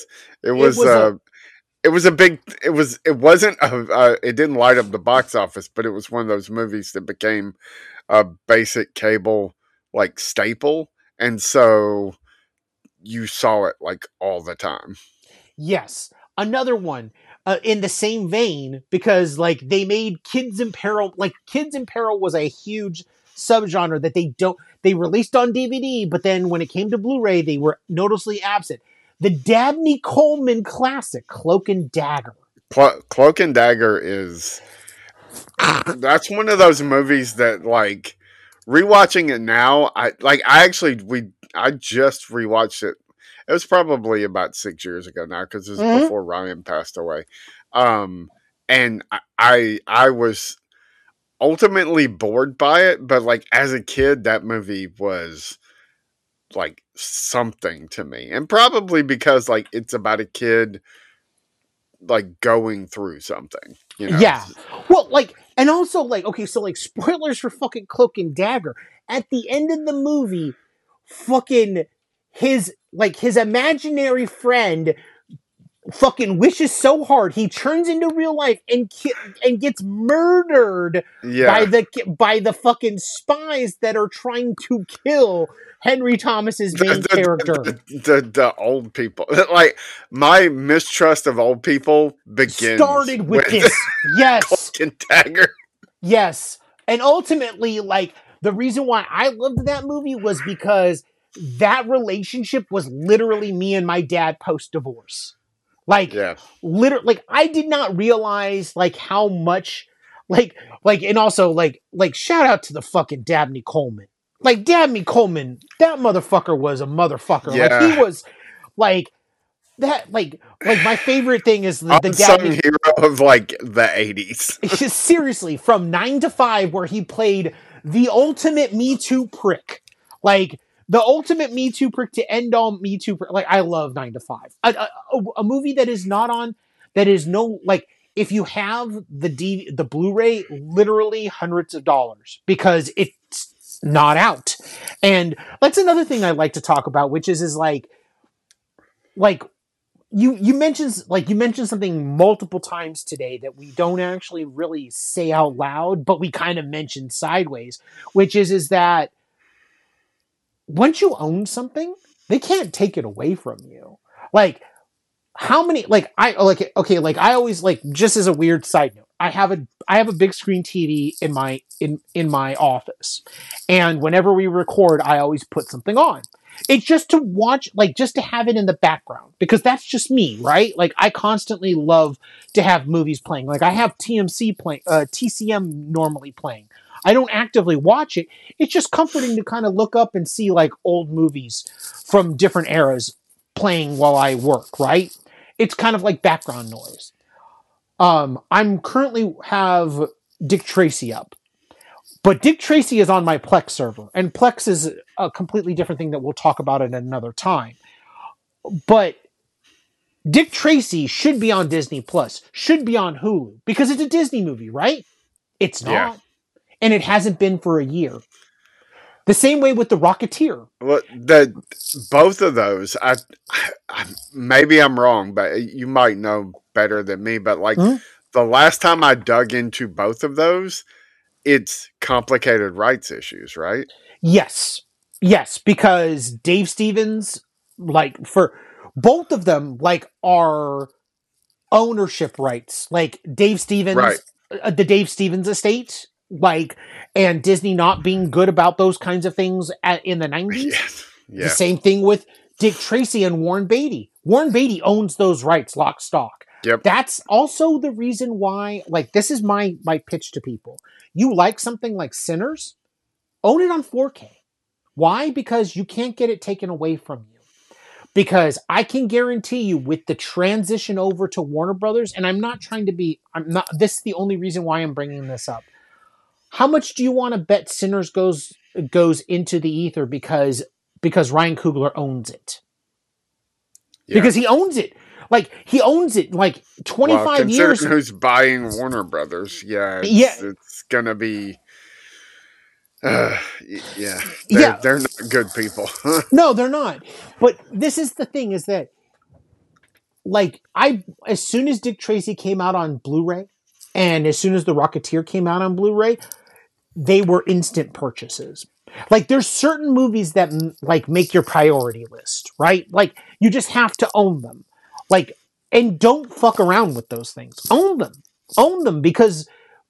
didn't light up the box office, but it was one of those movies that became a basic cable like staple, and so you saw it like all the time. Yes, another one in the same vein, because like they made Kids in Peril. Like Kids in Peril was a huge subgenre that they released on DVD, but then when it came to Blu-ray, they were noticeably absent. The Dabney Coleman classic, Cloak and Dagger. Cloak and Dagger that's one of those movies that, like, rewatching it now, I just rewatched it. It was probably about 6 years ago now, because it was before Ryan passed away. And I was ultimately bored by it, but like as a kid, that movie was like something to me, and probably because like it's about a kid like going through something, you know? Yeah. Well, like, and also like, okay, so like spoilers for fucking Cloak and Dagger. At the end of the movie, fucking his imaginary friend fucking wishes so hard he turns into real life and gets murdered by the fucking spies that are trying to kill Henry Thomas's main character. The old people. Like, my mistrust of old people started with this. Yes. Cloak and Dagger. Yes. And ultimately, like, the reason why I loved that movie was because that relationship was literally me and my dad post-divorce. Like, literally, like, I did not realize, like, how much, like, and also, like, shout out to the fucking Dabney Coleman. Like, Dabney Coleman, that motherfucker was a motherfucker. Yeah. Like, he was, like, that, like my favorite thing is the Dabney hero of, like, the 80s. Seriously, from 9 to 5, where he played the ultimate Me Too prick. Like, the ultimate Me Too prick to end all Me Too prick. Like, I love 9 to 5. A movie that is not on, that is no, like, if you have the Blu-ray, literally hundreds of dollars, because it's not out. And that's another thing I like to talk about, which is like you mentioned something multiple times today that we don't actually really say out loud, but we kind of mentioned sideways, which is that once you own something, they can't take it away from you. Like, how many, I always, like, just as a weird side note, I have a big screen TV in my office. And whenever we record, I always put something on. It's just to watch, like, just to have it in the background, because that's just me, right? Like, I constantly love to have movies playing. Like, I have TCM normally playing. I don't actively watch it. It's just comforting to kind of look up and see, like, old movies from different eras playing while I work, right? It's kind of like background noise. I'm currently have Dick Tracy up. But Dick Tracy is on my Plex server, and Plex is a completely different thing that we'll talk about at another time. But Dick Tracy should be on Disney Plus, should be on Hulu, because it's a Disney movie, right? It's not. Yeah. And it hasn't been for a year. The same way with The Rocketeer. Well, both of those, I maybe I'm wrong, but you might know better than me. But like the last time I dug into both of those, it's complicated rights issues, right? Yes. Yes, because Dave Stevens, like, for both of them, like, are ownership rights. Like, Dave Stevens, right. The Dave Stevens estate, like, and Disney not being good about those kinds of things in the 90s. Yes. The same thing with Dick Tracy and Warren Beatty. Warren Beatty owns those rights, lock, stock. Yep. That's also the reason why, like, this is my pitch to people. You like something like Sinners? Own it on 4K. Why? Because you can't get it taken away from you. Because I can guarantee you with the transition over to Warner Brothers, and this is the only reason why I'm bringing this up. How much do you want to bet Sinners goes into the ether because Ryan Coogler owns it? Yeah. Because he owns it. Like, he owns it, like, 25 years. Who's buying Warner Brothers? It's going to be... They're not good people. No, they're not. But this is the thing, is that, like, as soon as Dick Tracy came out on Blu-ray, and as soon as The Rocketeer came out on Blu-ray, they were instant purchases. Like, there's certain movies that, like, make your priority list, right? Like, you just have to own them. Like, and don't fuck around with those things. Own them because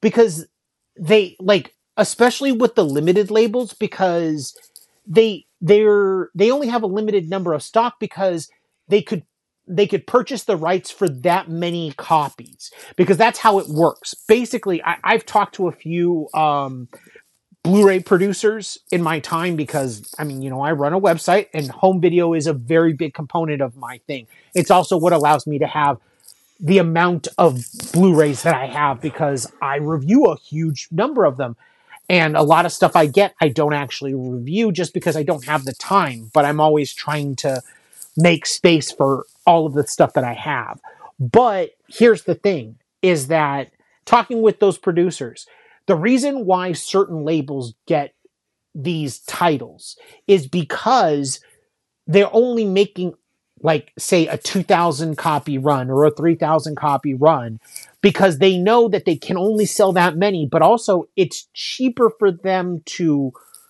they, like, especially with the limited labels, because they only have a limited number of stock because they could purchase the rights for that many copies, because that's how it works. Basically, I've talked to a few Blu-ray producers in my time, because, I mean, you know, I run a website and home video is a very big component of my thing. It's also what allows me to have the amount of Blu-rays that I have, because I review a huge number of them. And a lot of stuff I get, I don't actually review just because I don't have the time, but I'm always trying to make space for all of the stuff that I have. But here's the thing, is that talking with those producers, the reason why certain labels get these titles is because they're only making, like, say, a 2,000 copy run or a 3,000 copy run, because they know that they can only sell that many, but also it's cheaper for them to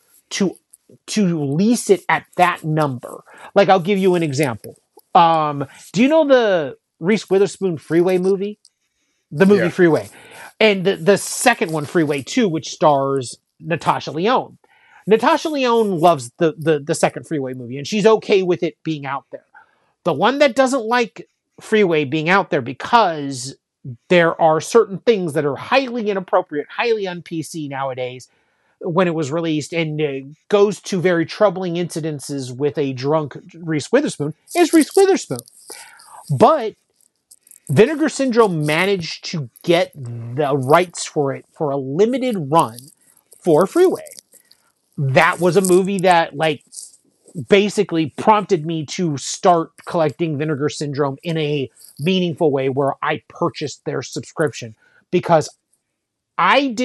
lease it at that number. Like, I'll give you an example. Do you know the Reese Witherspoon Freeway movie? The movie Freeway. And the second one, Freeway 2, which stars Natasha Lyonne. Natasha Lyonne loves the second Freeway movie, and she's okay with it being out there. The one that doesn't like Freeway being out there, because there are certain things that are highly inappropriate, highly un-PC nowadays when it was released, and goes to very troubling incidences with a drunk Reese Witherspoon, is Reese Witherspoon. But Vinegar Syndrome managed to get the rights for it for a limited run for Freeway. That was a movie that, like, basically prompted me to start collecting Vinegar Syndrome in a meaningful way, where I purchased their subscription, because it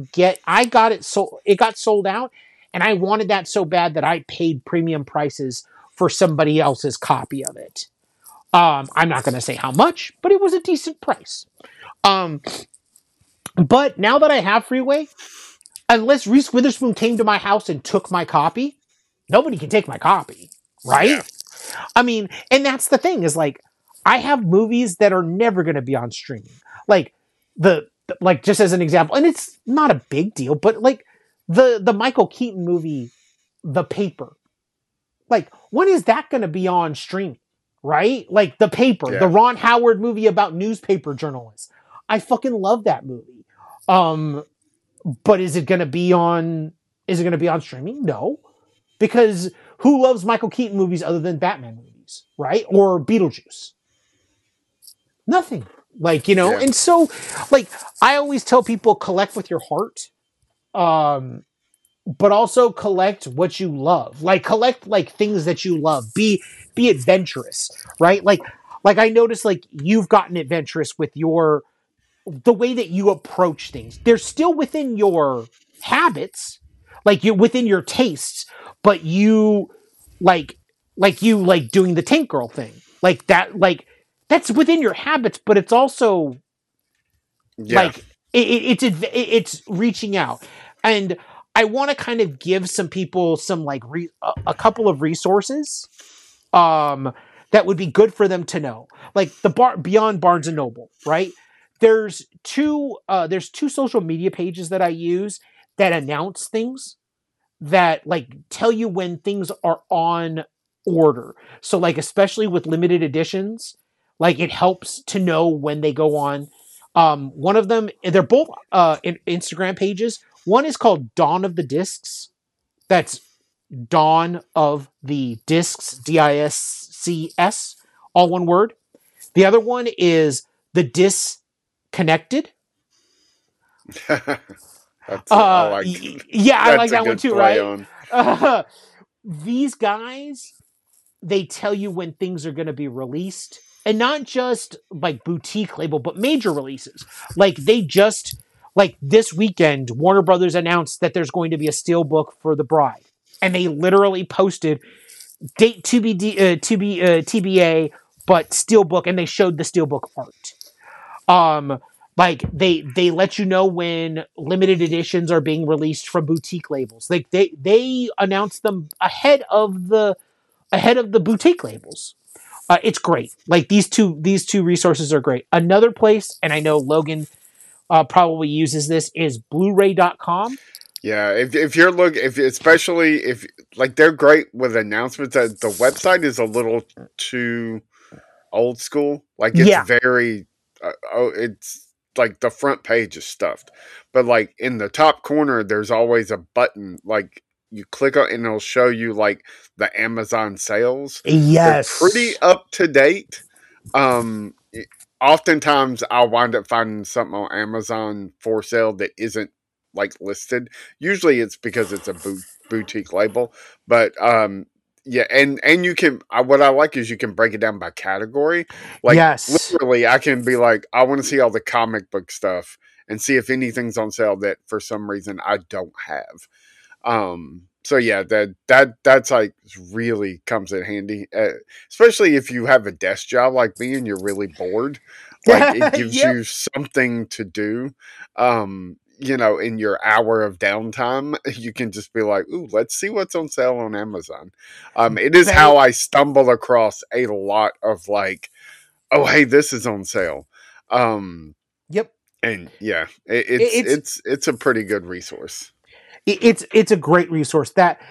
got sold out, and I wanted that so bad that I paid premium prices for somebody else's copy of it. I'm not going to say how much, but it was a decent price. But now that I have Freeway, unless Reese Witherspoon came to my house and took my copy, nobody can take my copy, right? Yeah. I mean, and that's the thing, is, like, I have movies that are never going to be on streaming. Like, like, just as an example, and it's not a big deal, but, like, the Michael Keaton movie, The Paper. Like, when is that going to be on streaming? Right? Like, The Paper, the Ron Howard movie about newspaper journalists. I fucking love that movie. But is it going to be on streaming? No. Because who loves Michael Keaton movies other than Batman movies, right? Or Beetlejuice? Nothing. Like, you know, and so, like, I always tell people, collect with your heart. But also collect what you love. Like, collect, like, things that you love. Be adventurous, right? Like I noticed, like, you've gotten adventurous with the way that you approach things. They're still within your habits, like, you're within your tastes, but you like doing the Tank Girl thing, like that, like, that's within your habits, but it's also like it's reaching out. And I want to kind of give some people some like a couple of resources that would be good for them to know. Like beyond Barnes and Noble, right? There's two social media pages that I use that announce things that like tell you when things are on order. So like especially with limited editions, like it helps to know when they go on. One of them, they're both Instagram pages. One is called Dawn of the Discs. That's Dawn of the Discs, DISCS, all one word. The other one is The Disconnected. I like that one too, right? These guys, they tell you when things are going to be released, and not just like boutique label, but major releases. Like this weekend, Warner Brothers announced that there's going to be a steelbook for The Bride, and they literally posted date TBA, but steelbook, and they showed the steelbook art. Like they let you know when limited editions are being released from boutique labels. Like they announce them ahead of the boutique labels. It's great. Like these two resources are great. Another place, and I know Logan probably uses this, is Blu-ray.com. Yeah, if you're especially if like they're great with announcements. The website is a little too old school. Like it's very it's like the front page is stuffed, but like in the top corner there's always a button, like you click on and it'll show you like the Amazon sales. Yes, they're pretty up to date. Oftentimes I'll wind up finding something on Amazon for sale that isn't like listed. Usually it's because it's a boutique label, but yeah, and you can. What I like is you can break it down by category. Like literally, I can be like, I want to see all the comic book stuff and see if anything's on sale that for some reason I don't have. So yeah, that's like really comes in handy, especially if you have a desk job like me and you're really bored. Like it gives you something to do. You know, in your hour of downtime, you can just be like, ooh, let's see what's on sale on Amazon. It is how I stumble across a lot of like, oh, hey, this is on sale. Yep. And yeah, it's a pretty good resource. It's a great resource that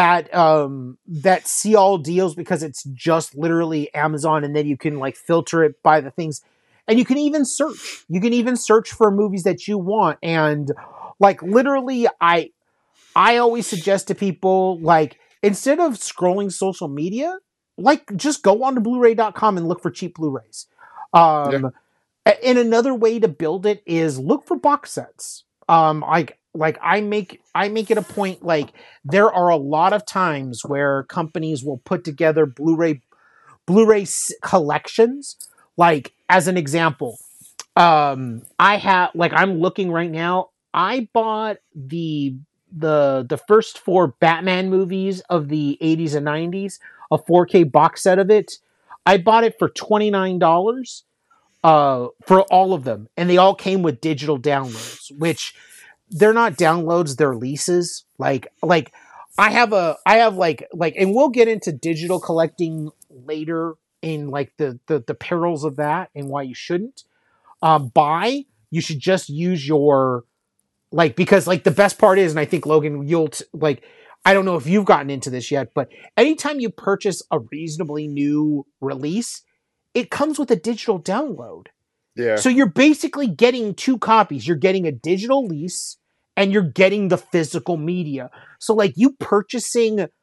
see all deals, because it's just literally Amazon, and then you can like filter it by the things. And you can even search. You can even search for movies that you want. And like literally, I always suggest to people, like, instead of scrolling social media, like just go on to Blu-ray.com and look for cheap Blu-rays. And another way to build it is look for box sets. Like I make it a point, like there are a lot of times where companies will put together Blu-ray collections. Like, as an example, I'm looking right now. I bought the first 4 Batman movies of the 80s and 90s, a 4K box set of it. I bought it for $29 for all of them, and they all came with digital downloads, which they're not downloads, they're leases. Like I have and we'll get into digital collecting later, in like the perils of that and why you shouldn't buy. You should just use your, like, because like the best part is, and I think Logan, I don't know if you've gotten into this yet, but anytime you purchase a reasonably new release, it comes with a digital download. Yeah. So you're basically getting 2 copies. You're getting a digital lease and you're getting the physical media. So like you purchasing on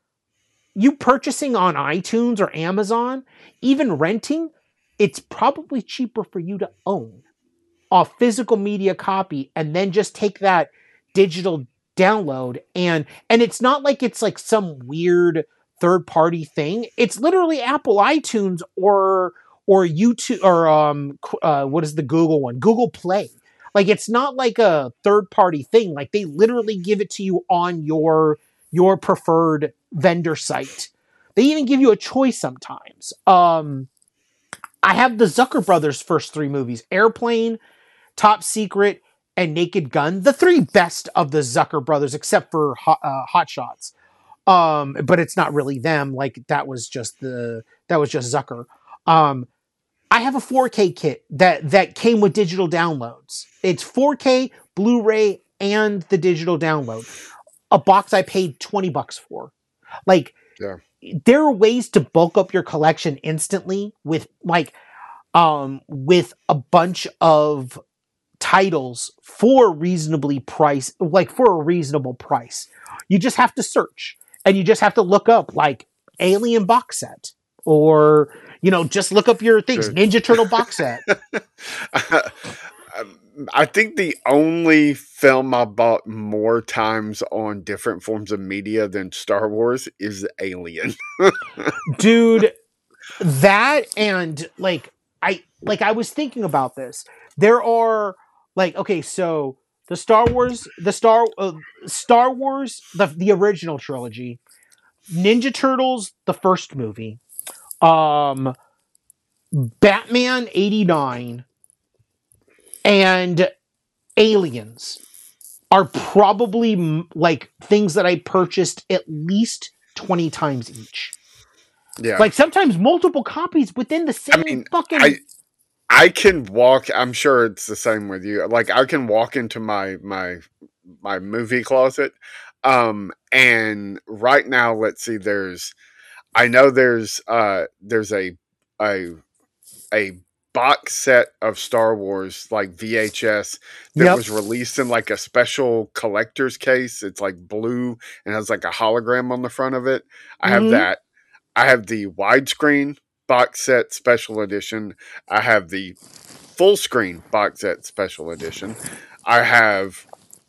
iTunes or Amazon, even renting, it's probably cheaper for you to own a physical media copy and then just take that digital download. And it's not like it's like some weird third party thing. It's literally Apple iTunes or YouTube or what is the Google one? Google Play. Like it's not like a third party thing. Like they literally give it to you on your preferred vendor site. They even give you a choice sometimes. I have the Zucker Brothers' first 3 movies: Airplane, Top Secret, and Naked Gun, the three best of the Zucker brothers, except for Hot Shots. But it's not really them. Like that was just Zucker. I have a 4K kit that came with digital downloads. It's 4K, Blu-ray, and the digital download. A box I paid $20 for. Like, there are ways to bulk up your collection instantly with a bunch of titles for a reasonable price. You just have to search, and you just have to look up like Alien box set, or just look up your things. Ninja Turtle box set. I think the only film I bought more times on different forms of media than Star Wars is Alien. Dude, that and I was thinking about this. There are so the Star Wars, the original trilogy, Ninja Turtles, the first movie, Batman 89, and Aliens are probably things that I purchased at least 20 times each. Yeah. Sometimes multiple copies within the same fucking... I can walk, I'm sure it's the same with you. I can walk into my movie closet. And right now, let's see, there's a box set of Star Wars, VHS, that was released in a special collector's case. It's blue and has a hologram on the front of it. I have that. I have the widescreen box set special edition. I have the full screen box set special edition. I have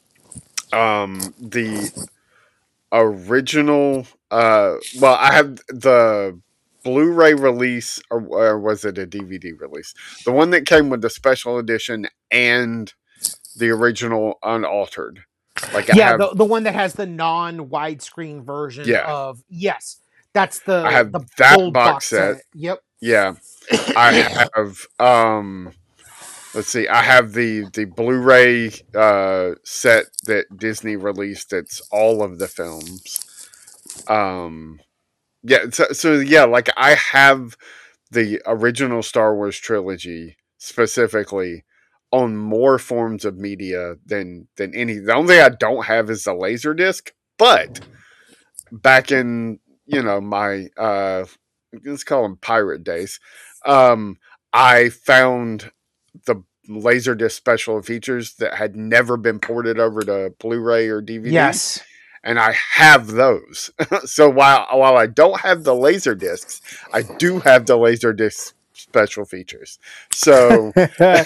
the original I have the Blu-ray release, or was it a DVD release? The one that came with the special edition and the original unaltered. The one that has the non-widescreen version of... Yes. That's I have that box set. Yep. Yeah. I have let's see. I have the Blu-ray set that Disney released. It's all of the films. I have the original Star Wars trilogy specifically on more forms of media than any. The only thing I don't have is the Laserdisc, but back in my let's call them pirate days, I found the Laserdisc special features that had never been ported over to Blu-ray or DVD. Yes. And I have those. So while I don't have the Laserdiscs, I do have the Laserdisc special features. So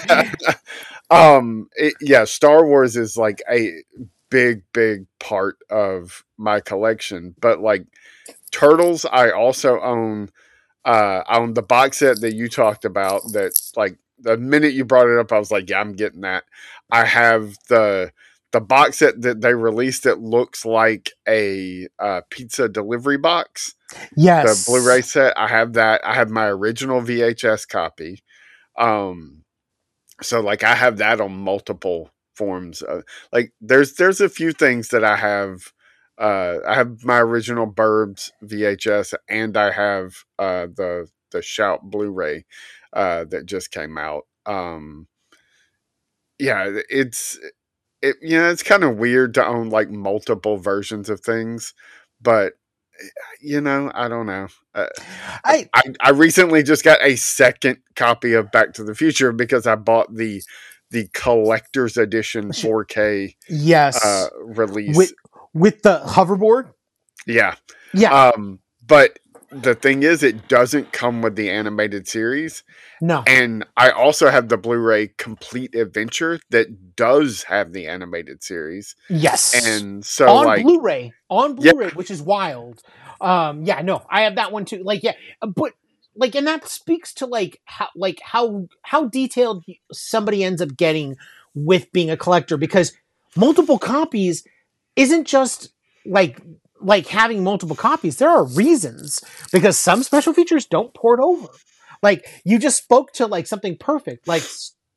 Star Wars is a big part of my collection. But Turtles, I also own. I own the box set that you talked about. That the minute you brought it up, I was like, yeah, I'm getting that. I have the box set that they released that looks like a pizza delivery box. Yes, the Blu-ray set. I have that. I have my original VHS copy. So I have that on multiple forms. There's a few things that I have. I have my original Burbs VHS, and I have the Shout Blu-ray that just came out. It's kind of weird to own multiple versions of things, but I don't know. I recently just got a second copy of Back to the Future because I bought the collector's edition 4K release with the hoverboard. Yeah. But the thing is, it doesn't come with the animated series. No. And I also have the Blu-ray Complete Adventure that does have the animated series. Yes. And so on Blu-ray, which is wild. I have that one too. But and that speaks to how detailed somebody ends up getting with being a collector, because multiple copies isn't just having multiple copies. There are reasons, because some special features don't port over. You just spoke to something perfect,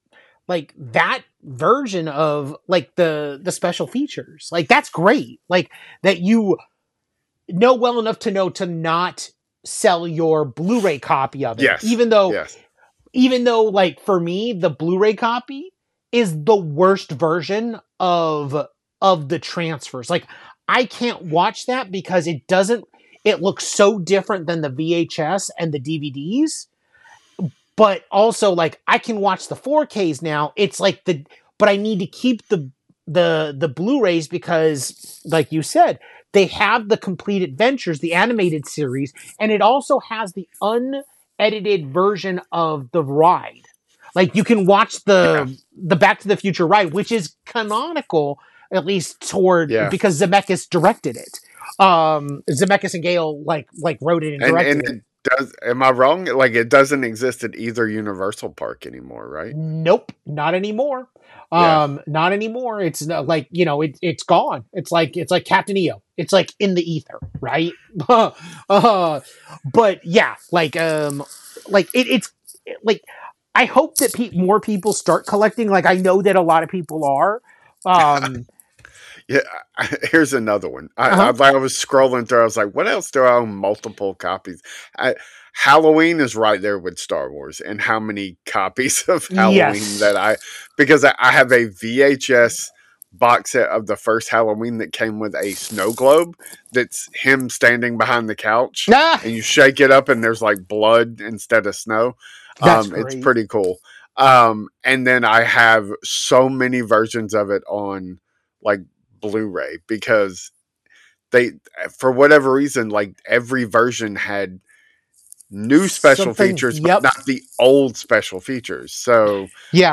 like that version of like the special features. Like that's great. Like that you know well enough to know to not sell your Blu-ray copy of it. Yes. Even though like for me, the Blu-ray copy is the worst version of the transfers. Like I can't watch that because it looks so different than the VHS and the DVDs. But also like I can watch the 4Ks now. It's like but I need to keep the Blu-rays because like you said, they have the Complete Adventures, the animated series, and it also has the unedited version of the ride. Like you can watch the Back to the Future ride, which is canonical, at least because Zemeckis directed it. Zemeckis and Gale like wrote it and directed it. Am I wrong? Like it doesn't exist at either Universal Park anymore, right? Nope, not anymore. Not anymore. It's like, it's gone. It's like Captain EO. It's like in the ether, right? But yeah, it's like, I hope that more people start collecting. Like, I know that a lot of people are. Yeah, here's another one. I was scrolling through. I was like, what else do I own multiple copies? Halloween is right there with Star Wars, and how many copies of Halloween because I have a VHS box set of the first Halloween that came with a snow globe that's him standing behind the couch, and you shake it up and there's like blood instead of snow. It's pretty cool. And then I have so many versions of it on like Blu-ray because they, for whatever reason, like every version had new special features, but not the old special features. So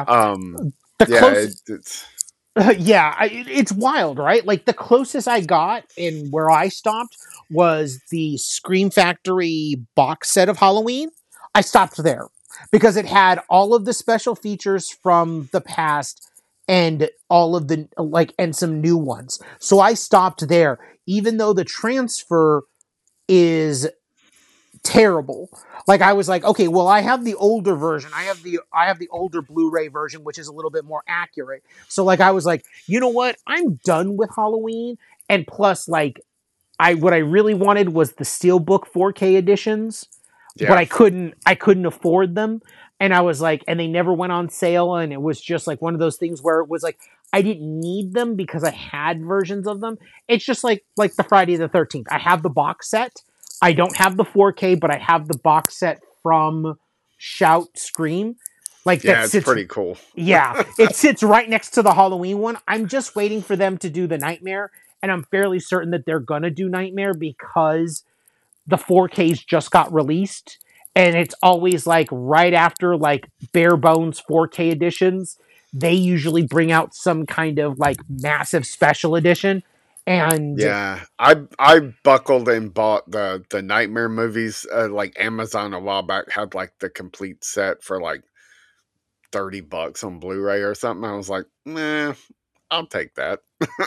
it's wild, right? Like the closest I got in where I stopped was the Scream Factory box set of Halloween. I stopped there because it had all of the special features from the past and all of the and some new ones. So I stopped there, even though the transfer is terrible. Like I was like, okay, well, I have the older version. I have the older Blu-ray version, which is a little bit more accurate. So like I was like, you know what? I'm done with Halloween. And plus, like, what I really wanted was the Steelbook 4K editions, but I couldn't afford them. And I was like, and they never went on sale. And it was just like one of those things where it was like, I didn't need them because I had versions of them. It's just like the Friday the 13th. I have the box set. I don't have the 4K, but I have the box set from Shout Scream. Like it's pretty cool. Yeah, it sits right next to the Halloween one. I'm just waiting for them to do the Nightmare, and I'm fairly certain that they're gonna do Nightmare because the 4Ks just got released, and it's always like right after like bare bones 4K editions, they usually bring out some kind of like massive special edition. And I buckled and bought the Nightmare movies. Like Amazon a while back had like the complete set for like $30 on Blu-ray or something. I was like, nah, I'll take that.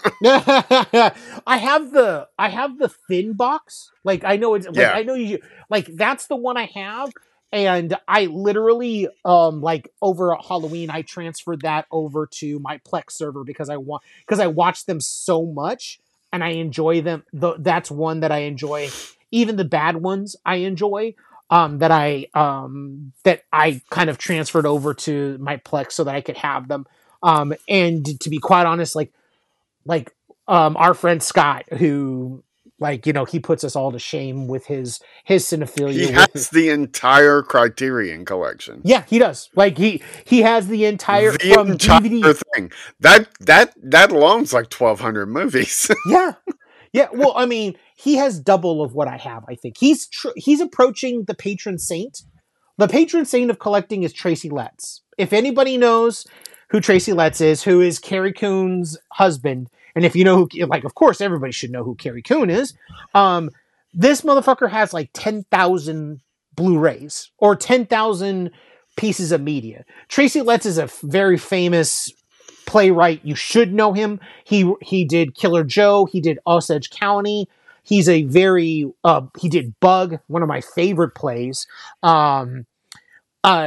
I have the thin box. Like I know it's like I know you like that's the one I have. And I literally, like over Halloween, I transferred that over to my Plex server because I watched them so much. And I enjoy them. That's one that I enjoy. Even the bad ones I enjoy. That I kind of transferred over to my Plex so that I could have them. And to be quite honest, like our friend Scott, who he puts us all to shame with his cinephilia. He has the entire Criterion collection. Yeah, he does. Like he has the entire DVD thing. That alone's like 1,200 movies. Yeah. Well, I mean, he has double of what I have. I think he's approaching the patron saint. The patron saint of collecting is Tracy Letts. If anybody knows who Tracy Letts is, who is Carrie Coon's husband. And if you know who, like, of course, everybody should know who Carrie Coon is. This motherfucker has like 10,000 Blu-rays or 10,000 pieces of media. Tracy Letts is a very famous playwright. You should know him. He did Killer Joe. He did Osage County. He's a he did Bug, one of my favorite plays.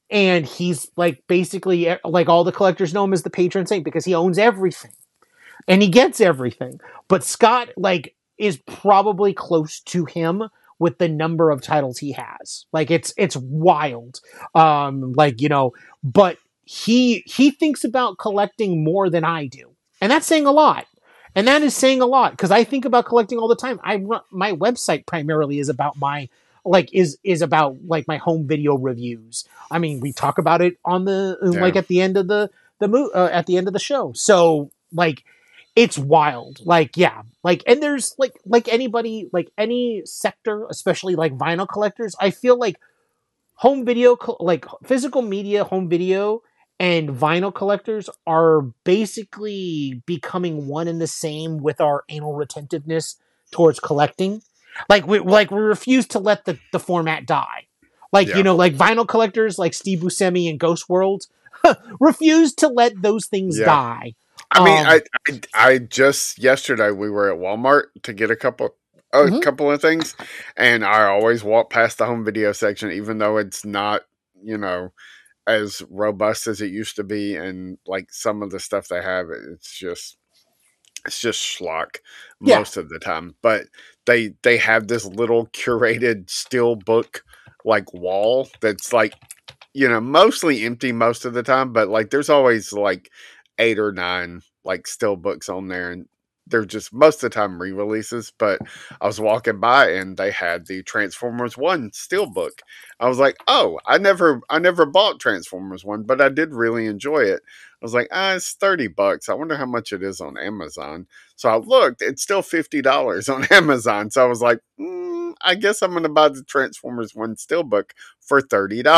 And he's like basically like all the collectors know him as the patron saint because he owns everything and he gets everything. But Scott like is probably close to him with the number of titles he has. Like it's wild. Like, you know, but he thinks about collecting more than I do. And that's saying a lot. And that is saying a lot because I think about collecting all the time. My website primarily is about my like is about like my home video reviews. I mean, we talk about it on the like at the end of at the end of the show. So like it's wild. Like yeah, like and there's like anybody like any sector, especially like vinyl collectors. I feel like home video like physical media, home video and vinyl collectors are basically becoming one and the same with our anal retentiveness towards collecting. Like we refuse to let the format die. Like, you know, like vinyl collectors like Steve Buscemi and Ghost World refuse to let those things die. I mean, I just yesterday we were at Walmart to get a couple of things, and I always walk past the home video section, even though it's not, you know, as robust as it used to be, and like some of the stuff they have, it's just schlock most of the time. But they have this little curated steel book like wall that's like, you know, mostly empty most of the time, but like there's always like 8 or 9 like steel books on there, and they're just most of the time re-releases. But I was walking by and they had the Transformers 1 steelbook. I was like, oh, I never bought Transformers 1, but I did really enjoy it. I was like, it's $30. I wonder how much it is on Amazon. So I looked, it's still $50 on Amazon. So I was like, I guess I'm going to buy the Transformers 1 steelbook for $30.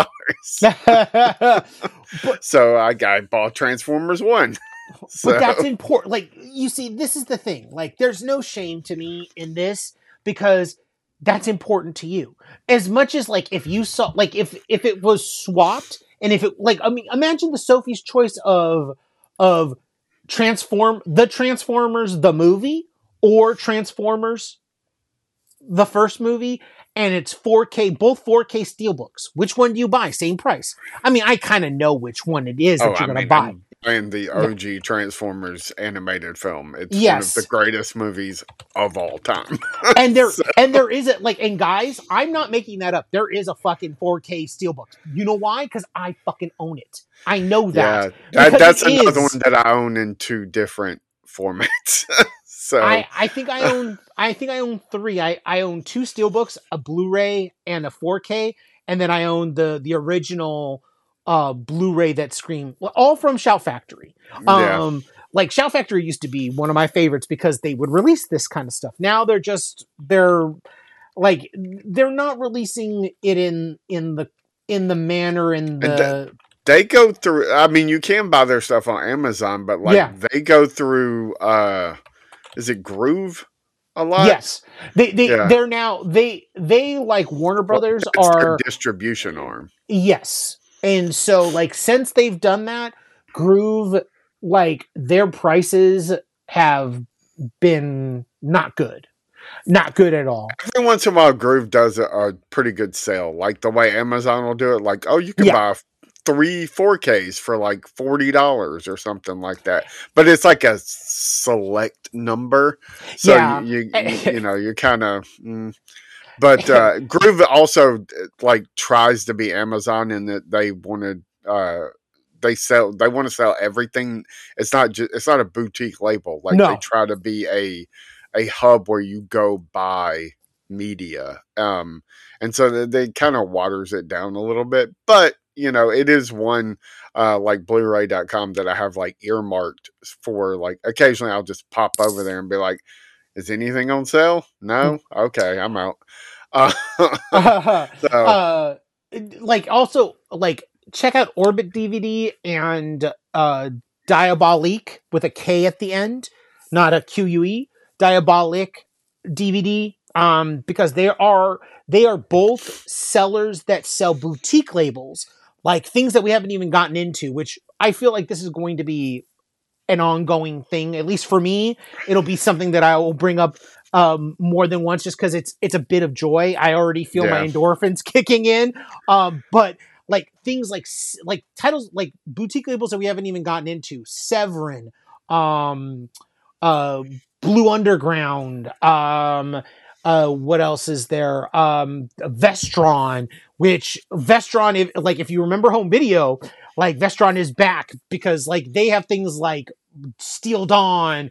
So I bought Transformers 1. So. But that's important. Like, you see, this is the thing. Like, there's no shame to me in this because that's important to you. As much as, like, if you saw, like, if it was swapped and if it, like, I mean, imagine the Sophie's Choice of Transformers, the movie, or Transformers, the first movie, and it's 4K, both 4K steelbooks. Which one do you buy? Same price. I mean, I kind of know which one it is that you're going to buy. And the OG Transformers animated film. It's one of the greatest movies of all time. And there is a like, and guys, I'm not making that up. There is a fucking 4K steelbook. You know why? Because I fucking own it. I know that. Yeah, that's another one that I own in 2 different formats. So I think I own 3. I own 2 steelbooks, a Blu-ray and a 4K, and then I own the original Blu-ray that Scream, all from Shout Factory. Like Shout Factory used to be one of my favorites because they would release this kind of stuff. Now they're not releasing it in the manner in the. They go through. I mean, you can buy their stuff on Amazon, but they go through. Is it Groove? A lot. Yes, they're now they like Warner Brothers are their distribution arm. Yes. And so, like, since they've done that, Groove, like, their prices have been not good. Not good at all. Every once in a while, Groove does a pretty good sale. Like, the way Amazon will do it. Like, oh, you can buy 3 4Ks for, like, $40 or something like that. But it's, like, a select number. So, you know, you're kind of... But Groove also like tries to be Amazon in that they wanted they want to sell everything. It's not a boutique label. Like they try to be a hub where you go buy media. And so they kind of waters it down a little bit. But you know, it is one like Blu-ray.com that I have like earmarked for. Like occasionally I'll just pop over there and be like, is anything on sale? No? Okay, I'm out. Like also like check out Orbit DVD and Diabolique with a K at the end, not a QUE. Diabolique DVD, because they are both sellers that sell boutique labels, like things that we haven't even gotten into, which I feel like this is going to be an ongoing thing. At least for me, it'll be something that I will bring up more than once, just because it's a bit of joy. I already feel my endorphins kicking in. But like things like titles like boutique labels that we haven't even gotten into. Severin, Blue Underground, what else is there? Vestron, which Vestron, if you remember home video, like Vestron is back because like they have things like Steel Dawn,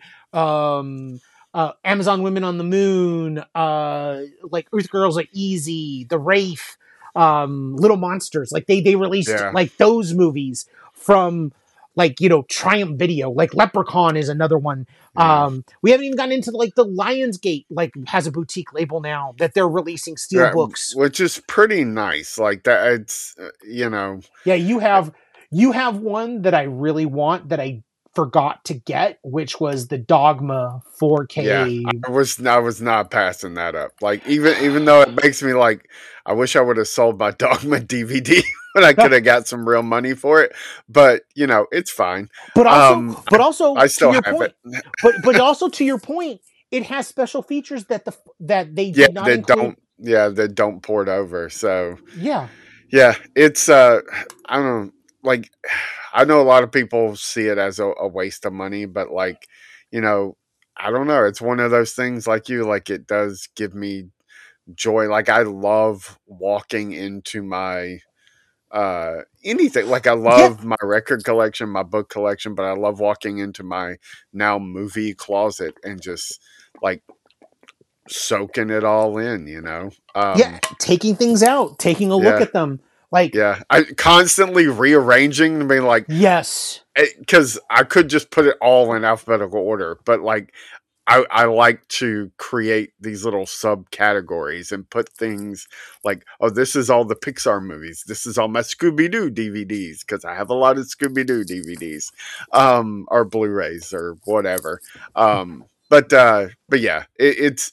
Amazon Women on the Moon, like Earth Girls Are Easy, The Wraith, Little Monsters. Like they released like those movies from like, Triumph Video. Like Leprechaun is another one. We haven't even gotten into like the Lionsgate, like has a boutique label now that they're releasing steel books, which is pretty nice. Like that, it's Yeah, you have one that I really want that I forgot to get, which was the Dogma 4K. Yeah, I was not passing that up. Like even though it makes me like, I wish I would have sold my Dogma DVD when I could have got some real money for it. But it's fine. But also, I still have it. but also to your point, it has special features that they did not include. That don't port over. So yeah, it's I don't know. Like, I know a lot of people see it as a waste of money, but like, I don't know. It's one of those things like it does give me joy. Like I love walking into my, anything. Like I love my record collection, my book collection, but I love walking into my now movie closet and just like soaking it all in, taking things out, taking a look at them. Like, I constantly rearranging to be like, yes, because I could just put it all in alphabetical order, but like, I like to create these little subcategories and put things like, oh, this is all the Pixar movies. This is all my Scooby-Doo DVDs because I have a lot of Scooby-Doo DVDs, or Blu-rays or whatever. But yeah, it's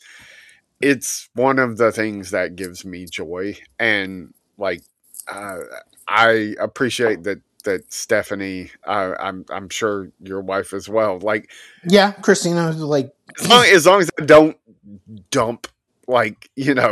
one of the things that gives me joy, and like. I appreciate that Stephanie, I'm sure your wife as well. Like, Christina, like as long as I don't dump like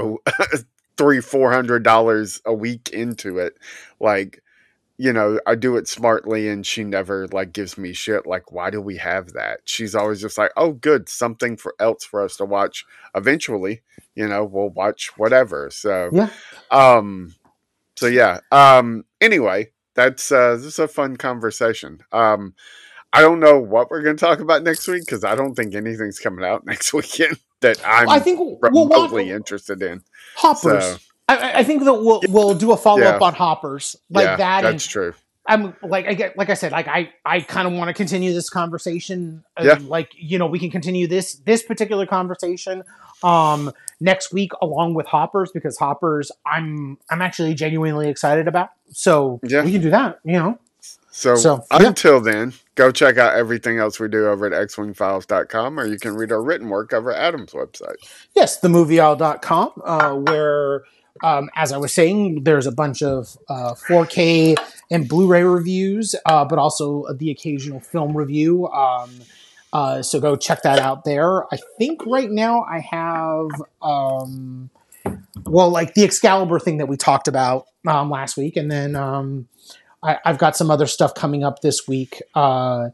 $300-400 a week into it, like I do it smartly, and she never like gives me shit. Like, why do we have that? She's always just like, oh, good, something else for us to watch. Eventually, we'll watch whatever. So So anyway, this is a fun conversation. I don't know what we're going to talk about next week because I don't think anything's coming out next weekend that I'm remotely interested in. Hoppers. So, I think that we'll do a follow up on Hoppers like that. That's true. I'm like I said, like I kind of want to continue this conversation. Like we can continue this particular conversation next week along with Hoppers, because Hoppers I'm actually genuinely excited about. So we can do that. So until then, go check out everything else we do over at xwingfiles.com, or you can read our written work over at Adam's website. Yes, themovieowl.com, where as I was saying, there's a bunch of 4K and Blu-ray reviews, but also the occasional film review. So go check that out there. I think right now I have, like the Excalibur thing that we talked about last week, and then I've got some other stuff coming up this week. A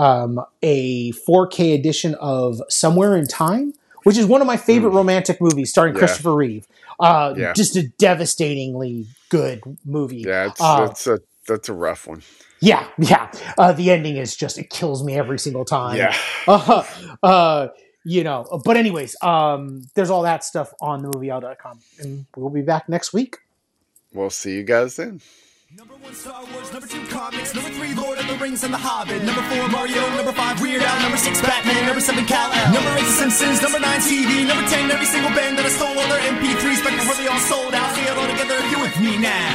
4K edition of Somewhere in Time, which is one of my favorite romantic movies, starring Christopher Reeve. Just a devastatingly good movie. Yeah, that's a rough one. Yeah. The ending is just, it kills me every single time. Yeah. But anyways, there's all that stuff on themovieowl.com, and we'll be back next week. We'll see you guys then. Number 1, Star Wars. Number 2, comics. Number 3, Lord of the Rings and The Hobbit. Number 4, Mario. Number 5, Weird Al. Number 6, Batman. Number 7, Kal-El. Number 8, The Simpsons. Number 9, TV. Number 10, every single band that I stole all their MP3s back before they all sold out. See it all together if you're with me now.